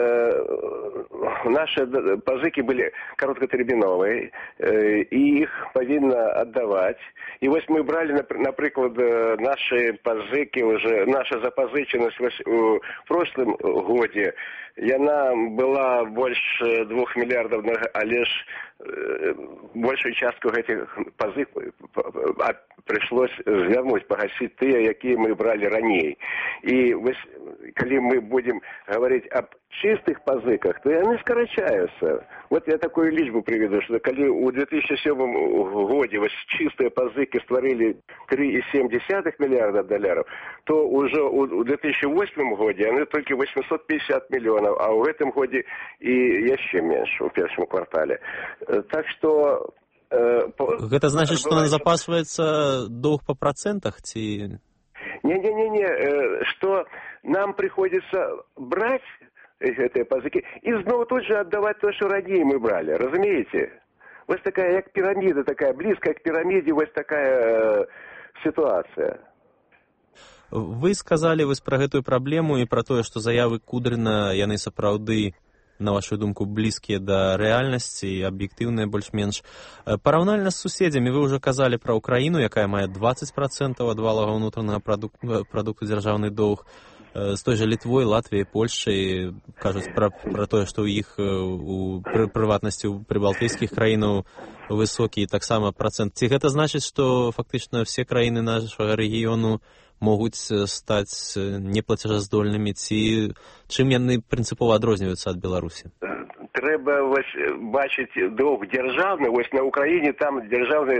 нашы пазыкі былі кароткатэрміновыя, і іх павінна аддаваць. І вось мы бралі, напрыклад, наши пазыкі, наша запазычанасць у прошлым годзе, яна была больш 2 мільярдаў, але ж большую частку гэтых пазык прыйшлось звярнуць, пагасіць тыя, якія мы бралі раней. І вось, калі мы будзем гаварыць аб чыстых пазыках, то яны скарачаюцца. Вот я такую лічбу приведу, что калі ў 2007 годзе вось чистыя пазыкі стварылі 3,7 мільярда долараў, то уже ў 2008 годзе яны толькі 850 мільёнаў, а ў гэтым годзе і яшчэ менш у першым квартале. Так что гэта значыць, што запасваецца доўг па працэнтах ці... Не, что нам приходится брать гэтыя пазыкі і зноў тут же аддаваць то, што раней мы бралі, разумееце? Вось такая, як піраміда, такая блізкая к пірамідзе, вось такая сітуацыя. Вы сказалі вось пра гэтую праблему і пра тое, што заявы Кудрына, яны сапраўды, на вашу думку, блізкія да рэальнасці і аб'ектыўныя больш-менш. Параўнальна з суседзямі вы ўжо казалі пра Украіну, якая мае 20% ад валавага ўнутранага прадукту дзяржаўны доўг. З той жа Літвой, Латвіяй, Польшай кажуць пра тое, што ў іх у прыватнасці ў прыбалтыйскіх краінаў высокі таксама працэнт. Ці гэта значыць, што фактычна все краіны нашага рэгіёну могуць стаць неплацежаздольнымі, ці чым яны прынцыпова адрозніваюцца ад Беларусі? Трэба бачыць доўг дзяржаўны. Вось на Украіне там дзяржаўны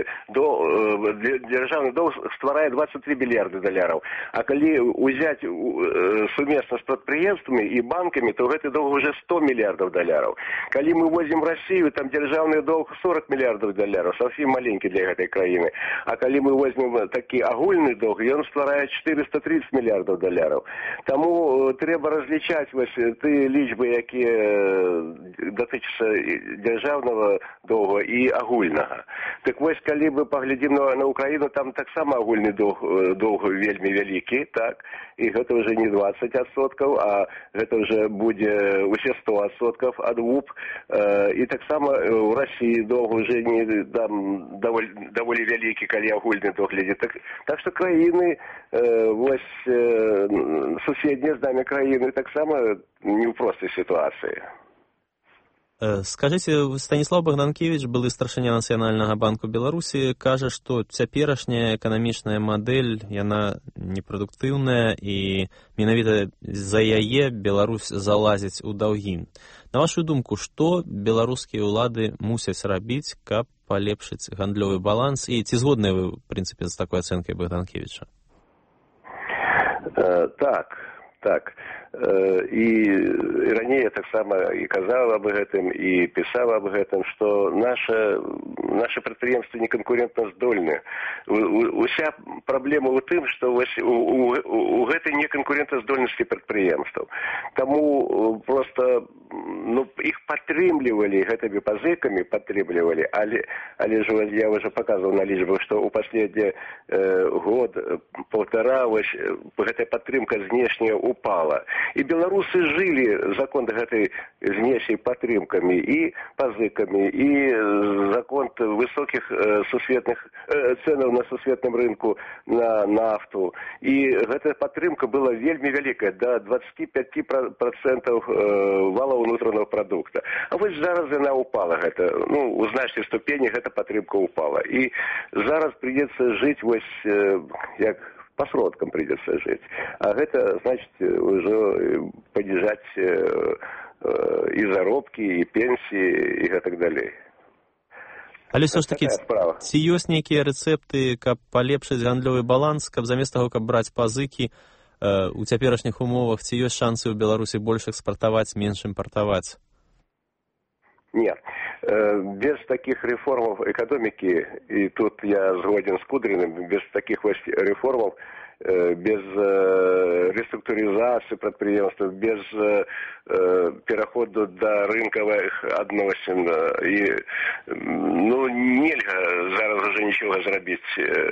доўг стварае 23 мільярды долараў. А калі ўзяць сумесна з прадпрыемствамі і банкамі, то гэты доўг уже 100 мільярдаў долараў. Калі мы возім Расію, там дзяржаўны доўг 40 мільярдаў долараў, зусім маленькі для гэтай краіны. А калі мы возьмем такі агульны доўг, ён стварае 430 мільярдаў долараў. Таму трэба разлічаць вось тыя лічбы, якія датычыцца дзяржаўнага доўга і агульнага. Так вось, калі мы паглядзім на Украіну, там таксама агульны доўг вельмі вялікі, так, і гэта ўжо не 20%, а гэта ўжо будзе усе 100% ад ВУП, і таксама ў Расіі доўг уже не даволі вялікі, калі агульны доўг глядзіць. Так што краіны, вось суседнія з намі краіны таксама не ў простай сітуацыі. Скажыце, Станіслав Богданкевич, былы старшыня Нацыянальнага банку Беларусі, кажа, што цяперашняя эканамічная мадэль, яна непрадуктыўная і менавіта за яе Беларусь залазіць у даўгі. На вашу думку, што беларускія ўлады мусяць рабіць, каб палепшыць гандлёвы баланс, і ці згодныя вы, в прынцыпе, з такой ацэнкай Богданкевича? Так. І раней я таксама і казаў аб гэтым, і пісаў аб гэтым, што нашы прадпрыемствы не канкурэнтаздольныя. Уся праблема ў тым, што у гэтай неканкурэнтаздольнасці прадпрыемстваў. Таму проста іх падтрымлівалі гэтымі пазыкамі, але ж я ўжо паказваў на лічбах, што ў паследні год-паўтара гэтая падтрымка знешняя упала. І беларусы жылі за конт гэтай знешняй падтрымкамі і пазыкамі, і за конт высокіх цэнаў на сусветным рынку на нафту. І гэтая падтрымка была вельмі вялікая, да 25% валового ўнутранага прадукта. А вось зараз яна упала, у значнай ступені гэта падтрымка упала. І зараз придется жыць вось як по сродкам придется жить. А это значит уже понижать и заробки, и пенсии, и так далее. Але все ж таки, ці ёсць нейкія рэцэпты, каб палепшыць гандлёвы баланс, каб замест таго, каб браць пазыкі у цяперашніх умовах, ці ёсць шансы ў Беларусі больш экспартаваць, менш імпартаваць? Нет. Без таких реформов экономики, и тут я згоден с Кудрыным, без таких реформов, без реструктуризации предприятий, без переходу до рынковых адносін, нельга зараз уже нічого зрабіць.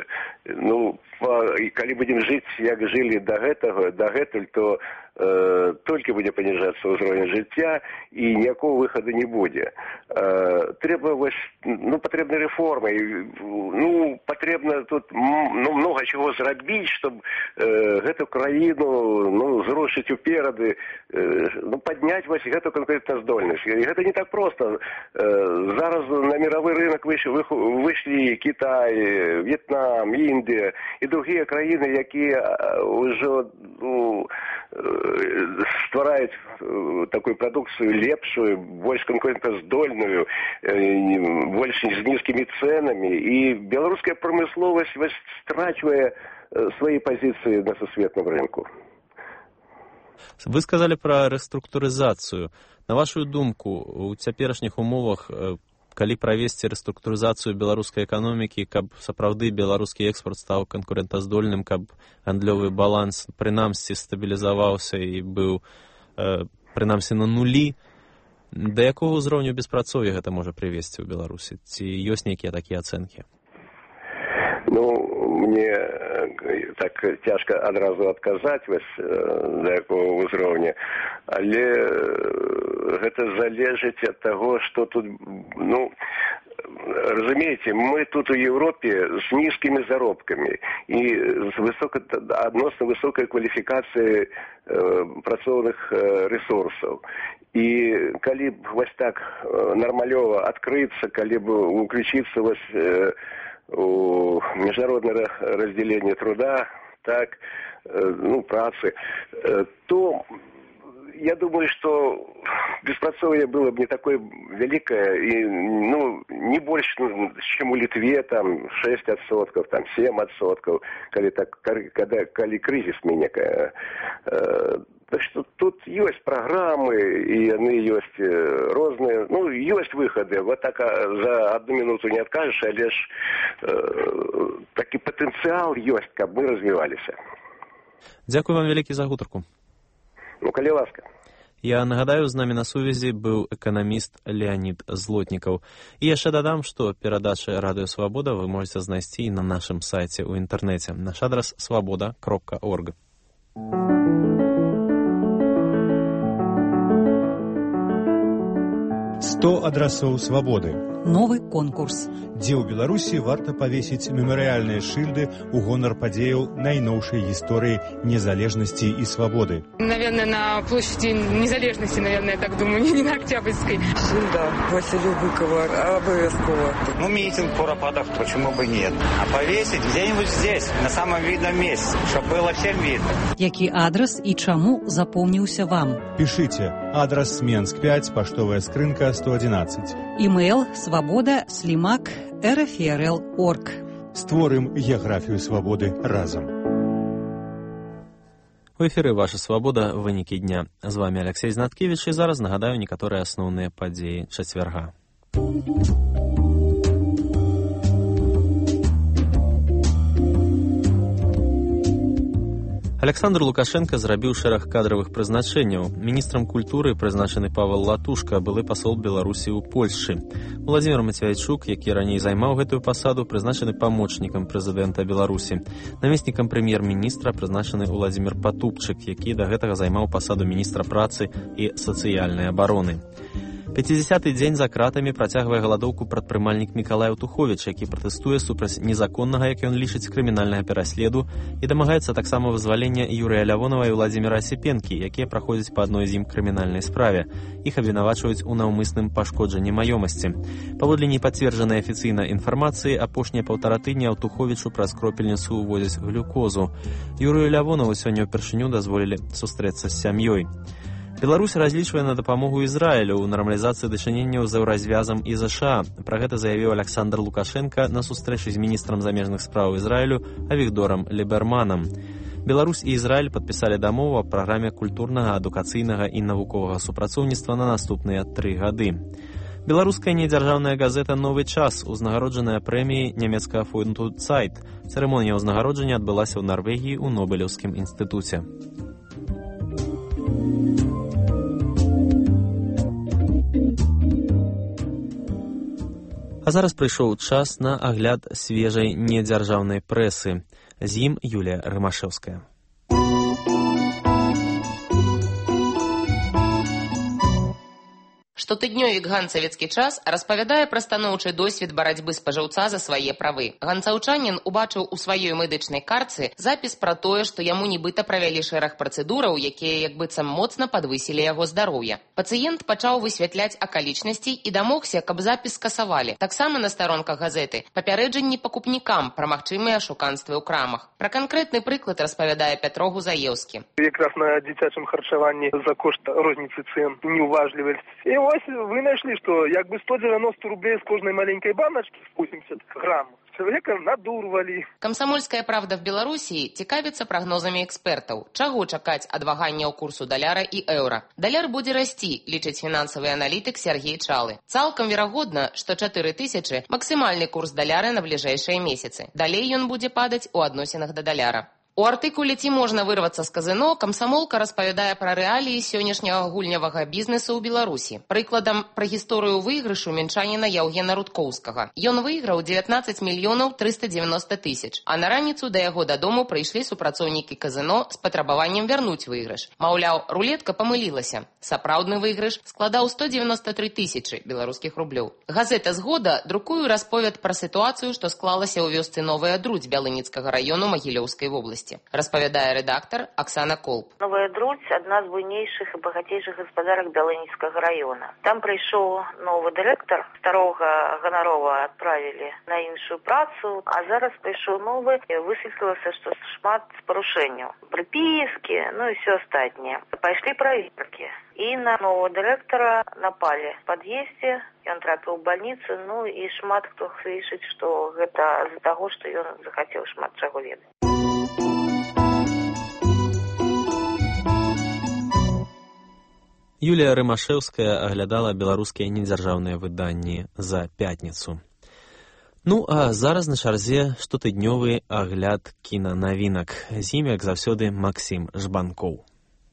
І калі будем жыць, як жылі дагэтуль, то толькі будзе паніжацца ўзровень жыцця і ніякого выхаду не будзе. трэба патрэбны рэформы, патрэбна тут многа чаго зрабіць, чтобы гэту краіну зрушыць уперады, падняць гэту канкурэнтаздольнасць. І гэта не так проста. Зараз на мировой рынок выйшлі Китай, В'етнам, Індыя і другія краіны, якія ўжо ствараюць такую прадукцыю лепшую, больш канкурэнтаздольную, больш з нізкімі цэнамі. І беларуская прамысловасць страчвае свае пазіцыі на сусветным рынку. Вы сказали про рэструктурызацыю. На вашу думку, у цяперашніх умовах, калі правесці рэструктурызацыю беларускай эканомікі, каб сапраўды беларускі экспорт стаў канкурэнтаздольным, каб гандлёвы баланс прынамсі стабілізаваўся і быў прынамсі на нулі, да якога ўзроўню беспрацоўя гэта можа прывесці ў Беларусі? Ці ёсць нейкія такія ацэнкі? Мне так цяжка адразу адказаць да якога ўзроўня, але гэта залежыць ад таго, што тут, разумееце, мы тут у Европе з нізкімі заробкамі і з адносна высокай кваліфікацыяй працоўных рэсурсаў. І калі б вось так нармалёва адкрыцца, калі б уключыцца у международное разделение труда, працы, то я думаю, что беспрацоўе было бы не такое великое, и, не больше, чем у Литве, 6%, 7%, коли кризис менее. Так что тут есть программы, и они есть разные, есть выходы. Вот так за одну минуту не откажешь, а лишь такий потенциал есть, как мы развивались. Дякую вам великий за гутарку. Калі ласка. Я нагадаю, з намі на сувязі быў эканаміст Леонид Злотнікаў. І яшчэ дадам, што перадачы Радыё Свабода вы можете знайсці на нашым сайце ў інтэрнэце. Наш адрас swoboda.org. 100 адрасоў свабоды. Новы конкурс. Дзе ў Беларусі варта павесіць мемарыяльныя шыльды ў гонар падзеяў найноўшай гісторыі незалежнасці і свабоды. Наверное, на площади незалежности, наверное, я так думаю, не на Октябрьской. Шильда Василию Быкова обовязково. Митинг Куропатов, почему бы нет. А повесить где-нибудь здесь, на самом видном месте, чтобы было всем видно. Які адрес і чаму запомніўся вам? Пишите. Адрес Сменск 5, паштовая скрынка 111. Email svoboda@rfrl.org. Створым геаграфію свабоды разам. У эфіры «Ваша свабода. Вынікі дня». З вами Алексей Знаткевич, і зараз нагадаю некаторыя асноўныя падзеі чацвярга. Александр Лукашенко зрабіў шэраг кадравых прызначэнняў. Міністрам культуры прызначаны Павел Латушка, былы пасол Беларусі ў Польшчы. Владзімир Мацвейчук, які раней займаў гэтую пасаду, прызначаны памочнікам прэзідэнта Беларусі. Намеснікам прэм'ер-міністра прызначаны Владзімир Патупчык, які да гэтага займаў пасаду міністра працы і сацыяльнай абароны. 50-й дзень за кратамі працягвае галадоўку прадпрымальнік Мікалай Аўтуховіч, які пратэстуе супраць незаконнага, як ён лічыць, крымінальнага пераследу і дамагаецца таксама вызвалення Юрыя Лявонова і Владзіміра Асіпенкі, якія праходзяць па адной з ім крымінальнай справе. Іх абвінавачваюць у наўмысным пашкоджанні маёмасці. Паводле непацверджанай афіцыйнай інфармацыі, апошнія 1,5 тыдні Аўтуховічу праз кропельніцу увозяць глюкозу. Юрыю Лявонову сёння ўпершыню дазволілі сустрэцца з сям'ёй. Беларусь разлічвае на дапамогу Ізраілю ў нармалізацыі дачыненняў з еўразвязам і ЗША. Пра гэта заявіў Александр Лукашенко на сустрэчы з міністрам замежных спраў Ізраілю Авігдорам Ліберманам. Беларусь і Ізраіль падпісалі дамову аб праграме культурнага, адукацыйнага і навуковага супрацоўніцтва на наступныя 3 гады. Беларуская недзяржаўная газета «Новы час» узнагароджаная прэміяй нямецкага фонду «Цайт». Цырымонія ўзнагароджання адбылася ў Нарвегіі ў Нобелеўскім інстытуце. А зараз прыйшоў час на агляд свежай недзяржаўнай прэсы. З ім Юлія Рымашэўская. Штотыднёвік «Ганцавецкі час» распавядае пра станоўчы досвед барацьбы спажыўца за свае правы. Ганцаўчанін убачыў у сваёй медычнай картцы запіс пра тое, што яму нібыта правялі шэраг працэдураў, якія як быццам моцна падвысілі яго здароўе. Пацыент пачаў высвятляць акалічнасці і дамогся, каб запіс скасавалі. Таксама на старонках газеты папярэджанні пакупнікам пра магчымыя ашуканствы ў крамах. Пра канкрэтны прыклад распавядае Пятро Гузаеўскі. Якраз на дзіцячым харчаванні за кошт розніцы цен неуважлівасць. І ось вынайшлі, што як бы 190 рублей з кожнай маленькай баначкі, 80 грамм. Человека надурвали. Камсамольская правда в Беларусі цікавіцца прагнозамі экспертаў. Чаго чакаць ад ваганняў курсу даляра і еўра? Даляр будзе расці, лічыць фінансавы аналітык Сергей Чалы. Цалкам верагодна, што 4000 максімальны курс даляра на бліжэйшыя месяцы. Далей ён будзе падаць у адносінах да даляра. У артыкуле «Ці можна вырвацца з казино» камсамолка распавядае пра рэаліі сённяшняга гульнявага бізнесу ў Беларусі. Прыкладам, пра гісторыю выйгрышу мінчаніна Яўгена Рудкоўскага. Ён выйграў 19 мільёнаў 390 тысяч, а на раніцу да яго дадому прыйшлі супрацоўнікі казино з патрабаваннем вярнуць выйгрыш. Маўляў, рулетка памылілася. Сапраўдны выйгрыш складаў 193 тысячы беларускіх рублёў. Газета «Згода» друкуе расповед пра сітуацыю, што склалася ў вёсцы Новая Друдь Бялыніцкага раёну Магілёўскай вобласці. Распавядае рэдактар Аксана Колб. Новая Друдь – адна з буйнейшых і багацейшых гаспадарак Бялыніцкага района. Там прыйшоў новы дырэктар, старога ганарова адправілі на іншую працу, а зараз прыйшоў новы, і высветлілася, што шмат парушэнняў. Прыпіскі, ну і все астатняе. Пайшлі праверкі. І на нового дырэктара напалі в пад'ездзе, ён трапіў у бальніцу, ну і шмат хто лічыць, што гэта з-за таго, што ён захацеў шмат чаго ведаць. Юлія Рымашэўская аглядала беларускія недзяржаўныя выданні за пятніцу. Ну, а зараз на чарзе штотыднёвы агляд кінанавінак. З ім, як заўсёды, Максім Жбанкоў.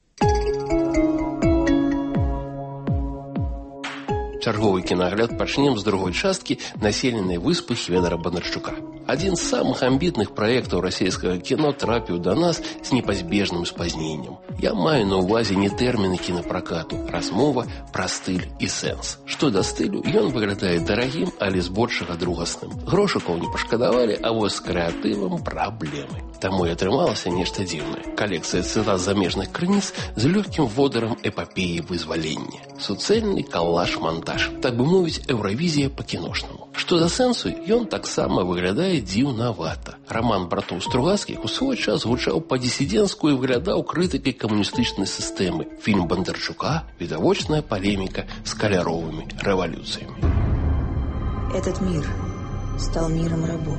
Чарговы кінагляд пачнем з другой часткі населенай выспы Хведара Бондарчука. Адзін з самых амбітных праектаў расійскага кіно трапіў да нас з непазбежным спазненнем. Я маю на ўвазе не тэрміны кінапракату, размова пра стыль і сэнс. Што да стылю, ён выглядае дарагім, але збольшага другасным. Грошыкаў не пашкадавалі, а вось з крэатывам праблемы. Таму і атрымалася нешта дзіўнае. Калекцыя цытат замежных крыніц з лёгкім водарам эпапеі вызвалення. Суцэльны калаш-мантаж, так бы мовіць, Еўравізія па-кіношнаму. Што да сэнсу, ён таксама выглядае дзіўнавата. Раман братоў Стругацкіх у свой час гучаў па-дысідэнцку і выглядаў крытыкай камуністычнай сістэмы. Фільм Бондарчука – відавочная палеміка з каляровымі рэвалюцыямі. Этот мир стал миром рабов.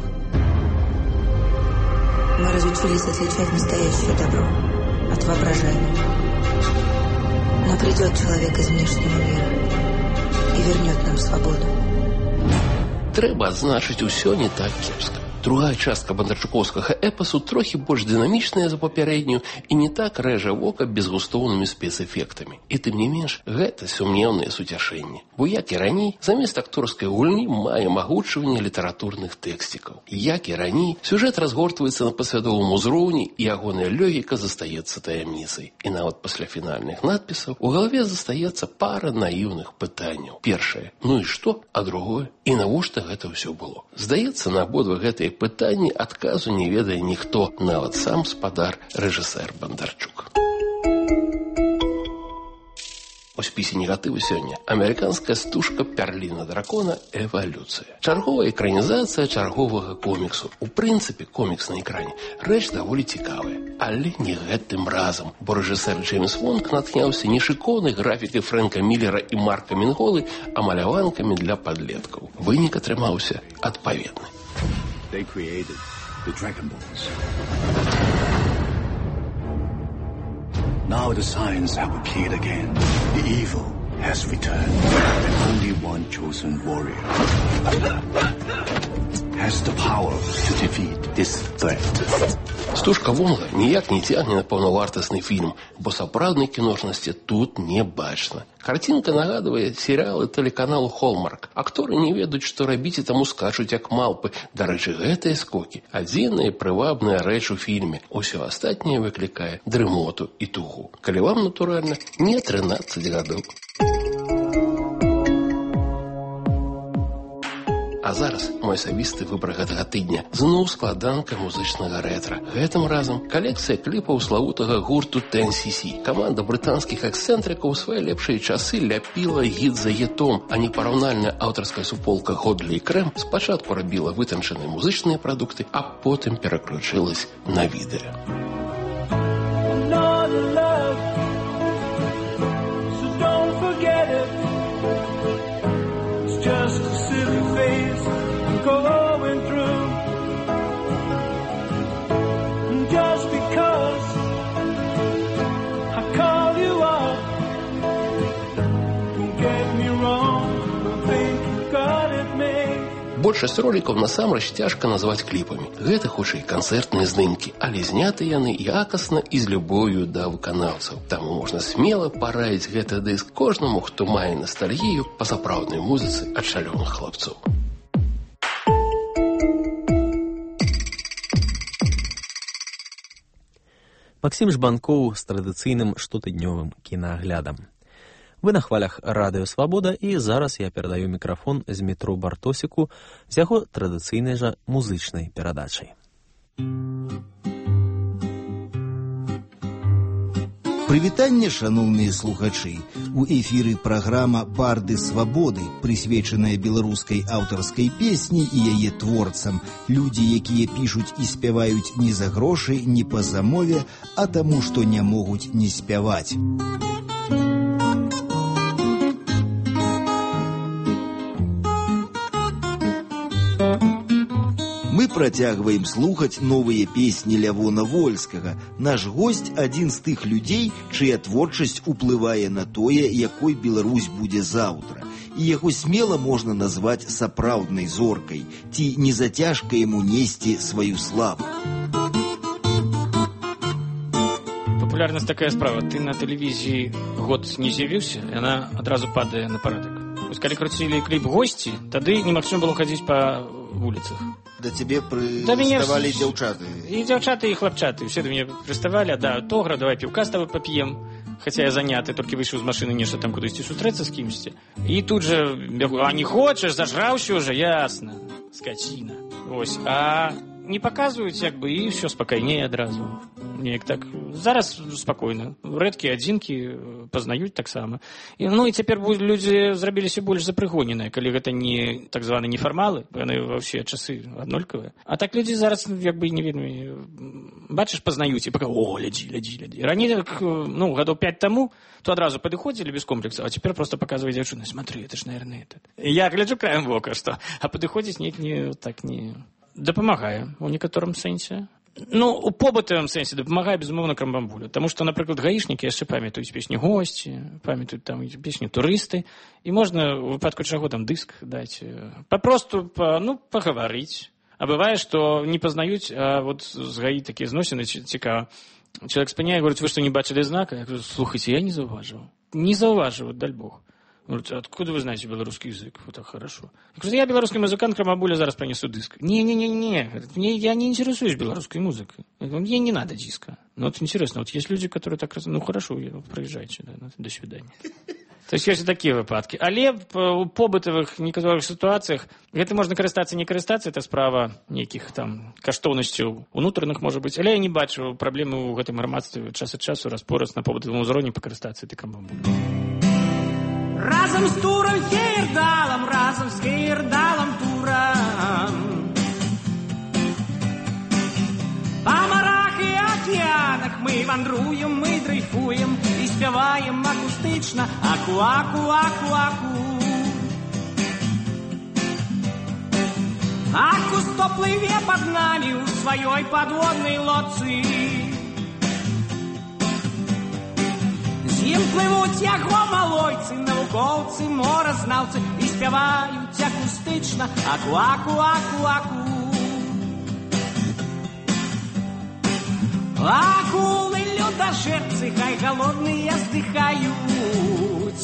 Мы разучились отличать настоящее добро от воображаемого. Но придет человек из внешнего мира и вернет нам свободу. Трэба адзначыць, усё не так кепска. Другая частка бондарчукоўскага эпасу трохі больш дынамічная за папярэднюю і не так рэжа вока безгустоўнымі спецэфектамі. І тым не менш, гэта сумнеўнае суцяшэнне. Бо як і раней, замест акторскай гульні мае магучванне літаратурных тэксцікаў. Як і раней, сюжэт разгортваецца на пасвядомым узроўні і ягоная логіка застаецца таямніцай. І нават пасля фінальных надпісаў у галаве застаецца пара наіўных пытанняў. Першае, ну і што? А другое, і навошта гэта ўсё было? Здаецца, на абодва гэтыя пытанні адказу не ведае ніхто, нават сам спадар рэжысэр Бондарчук. У спісе негатыву сёння амерыканская стужка «Пярліна дракона. Эвалюцыя». Чарговая экранізацыя чарговага коміксу. У прынцыпе, комікс на экране рэч даволі цікавая. Але не гэтым разам, бо рэжысэр Джеймс Вонг натхняўся не шыкоўнай графікай Фрэнка Міллера і Марка Мінголы, а маляванкамі для падлеткаў. Вынік атрымаўся адпаведны. They created the Dragon Balls. Now the signs have appeared again. The evil has returned. And only one chosen warrior has the power to defeat this threat. Стужка Вонга ніяк не цягне на паўнавартасны фільм, бо сапраўднай кіношнасці тут не бачна. Карцінка нагадвае серыялы тэлеканалу «Холмарк». Акторы не ведаюць, што рабіць, і таму скачуць як малпы. Дарэчы, гэтыя скокі – адзіная прывабная рэч у фільме. Усё астатняе выклікае дрымоту і тугу. Калі вам, натуральна, не 13 гадоў. А зараз мой асабісты выбар гэтага тыдня зноў складанка музычнага рэтра. Гэтым разам калекцыя кліпаў славутага гурту 10cc. Каманда брытанскіх эксцэнтрыкаў у свае лепшыя часы ляпіла гіт за гітом, а непараўнальная аўтарская суполка Ходлі і Крэм спачатку рабіла вытанчаныя музычныя прадукты, а потым пераключылась на відэа. Just a silly phase I'm going through. Just because I call you up, don't get me wrong, don't think you got it made. Большасць ролікаў насамрэч цяжка назваць кліпамі. Гэта хутчэй канцэртныя здымкі, але зняты яны якасна і з любоўю да выканаўцаў. Таму можна смела параіць гэты дыск кожнаму, хто мае настальгію па сапраўднай музыцы ад шалёных хлапцоў. Максім Жбанкоў з традыцыйным штотыднёвым кінааглядам. Вы на хвалях радыё «Свабода» і зараз я перадаю мікрафон Змітру Бартосіку з яго традыцыйнай жа музычнай перадачай. Прывітанне, шаноўныя слухачы! У эфіры праграма «Барды свабоды», прысвечаная беларускай аўтарскай песні і яе творцам. Людзі, якія пішуць і спяваюць не за грошы, не па замове, а таму, што не могуць не спяваць. Мы працягваем слухаць новыя песні Лявона Вольскага. Наш госць – адзін з тых людзей, чыя творчасць уплывае на тое, якой Беларусь будзе заўтра. І яго смела можна назваць сапраўднай зоркай, ці не зацяжка яму несці сваю славу. Популярнасць такая справа. Ты на тэлевізіі год не з'явіўся, яна адразу падае на парадак. Калі круцілі кліп «Госці», тады немагчыма было хадзіць па вуліцах. Да тебе прыставалі дзяўчаты. І дзяўчаты, і хлапчаты. Все да мяне прыставалі, да, Тогра, давай піўка з табой пап'ем. Хаця я заняты, толькі выйшаў з машыны нешта там кудысьці сустрэцца з кімсьці. І тут жа бегу, а не хочаш, зажраўся ўжо, ясна, скаціна. Вось, а не паказваюць, як бы, і ўсё спакайней адразу. Неяк так, зараз спакойна. Рэдкія адзінкі пазнаюць таксама. Ну і цяпер людзі зрабіліся больш запрыгоненыя, калі гэта не так званы нефармалы, яны ва ўсе часы аднолькавыя. А так людзі зараз як бы не вельмі бачыш, пазнаюць і паказваюць, о, глядзі. Раней, ну, гадоў 5 таму, то адразу падыходзілі без комплексу, а цяпер проста паказвае дзяўчына, смотри, это ж, наверное, это. Я гляджу краем вока, што, а падыходзіць неяк не так не дапамагае у некаторым сэнсе. Ну, у побытавым сэнсе дапамагае, безумоўна, крамбамбуля. Таму што, напрыклад, гаішнікі яшчэ памятаюць песню «Госці», памятаюць там песню «Турысты». І можна, у выпадку чаго, там дыск даць. Папросту, пагаварыць. А бывае, што не пазнаюць, а вот з гаі такія зносіны цікава. Чалавек спыняе, говорит, вы што, не бачылі знака? Я говорю, слухайте, я не заўважыў. Не заўважыў, даль Бог. Говорит, откуда вы знаете белорусский язык? Вот так хорошо. Я белорусский музыкант, крамабуля, зараз принесу диск. Не, я не интересуюсь белорусской музыкой. Мне не надо диска. Ну, вот интересно, вот есть люди, которые так... Ну, хорошо, проезжайте, да, до свидания. То есть ёсць такія выпадкі. Але у побытавых некаторых сітуацыях гэта можна карыстацца, не карыстацца, это справа нейкіх там каштоўнасцяў унутраных, можа быць. Але я не бачу праблемы ў гэтым грамадстве час ад часу раз-пораз на побытавым узроўні пакарыстацца этой крамабулей. Разом с туром Хейердалом, разом с Хейердалом туром. По морях и океанах мы вандруем, мы дрейфуем и спеваем акустично аку-аку-аку-аку. Аку сто плыве под нами у своей подводной лодцы. З ім пливуть яго малойцы, навукоўцы, моразнаўцы і спяваюць акустычна аку-аку-аку-аку. Акулы людожерцы, хай голодные здыхаюць.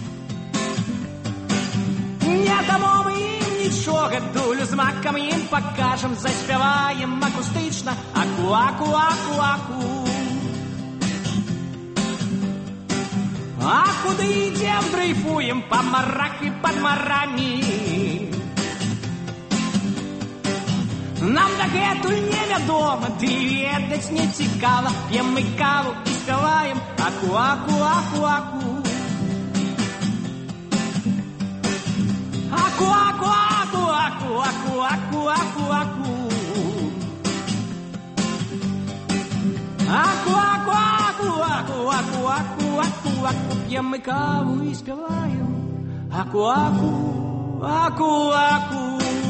Не дамо мы ім нічога, дулю з макам ім пакажам, заспяваем акустычна аку-аку-аку-аку. А куды ідзем, дрейфуем па марах і пад марамі. Нам дагэтуль невядома, ты ведаць не цікава. П'ем мы каву і спяваем аку-аку-аку-аку. Аку-аку-аку-аку-аку-аку-аку-аку. Аку-аку-аку-аку-аку-аку-аку-аку. П'ем мы каву і спяваем аку-аку-аку-аку.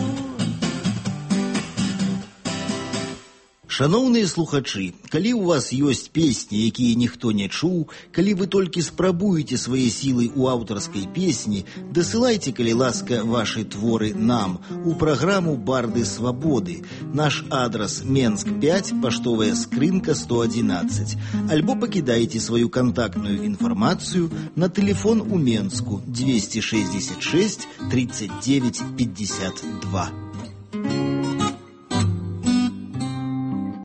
Шановныя слухачы, калі ў вас ёсць песні, якія ніхто не чуў, калі вы толькі спрабуеце свае сілы ў аўтарскай песні, дасылайце, калі ласка, вашы творы нам у праграму «Барды свабоды». Наш адрас Менск 5, паштовая скрынка 111. Альбо пакідайце сваю кантактную інфармацыю на тэлефон у Менску 266 39 52.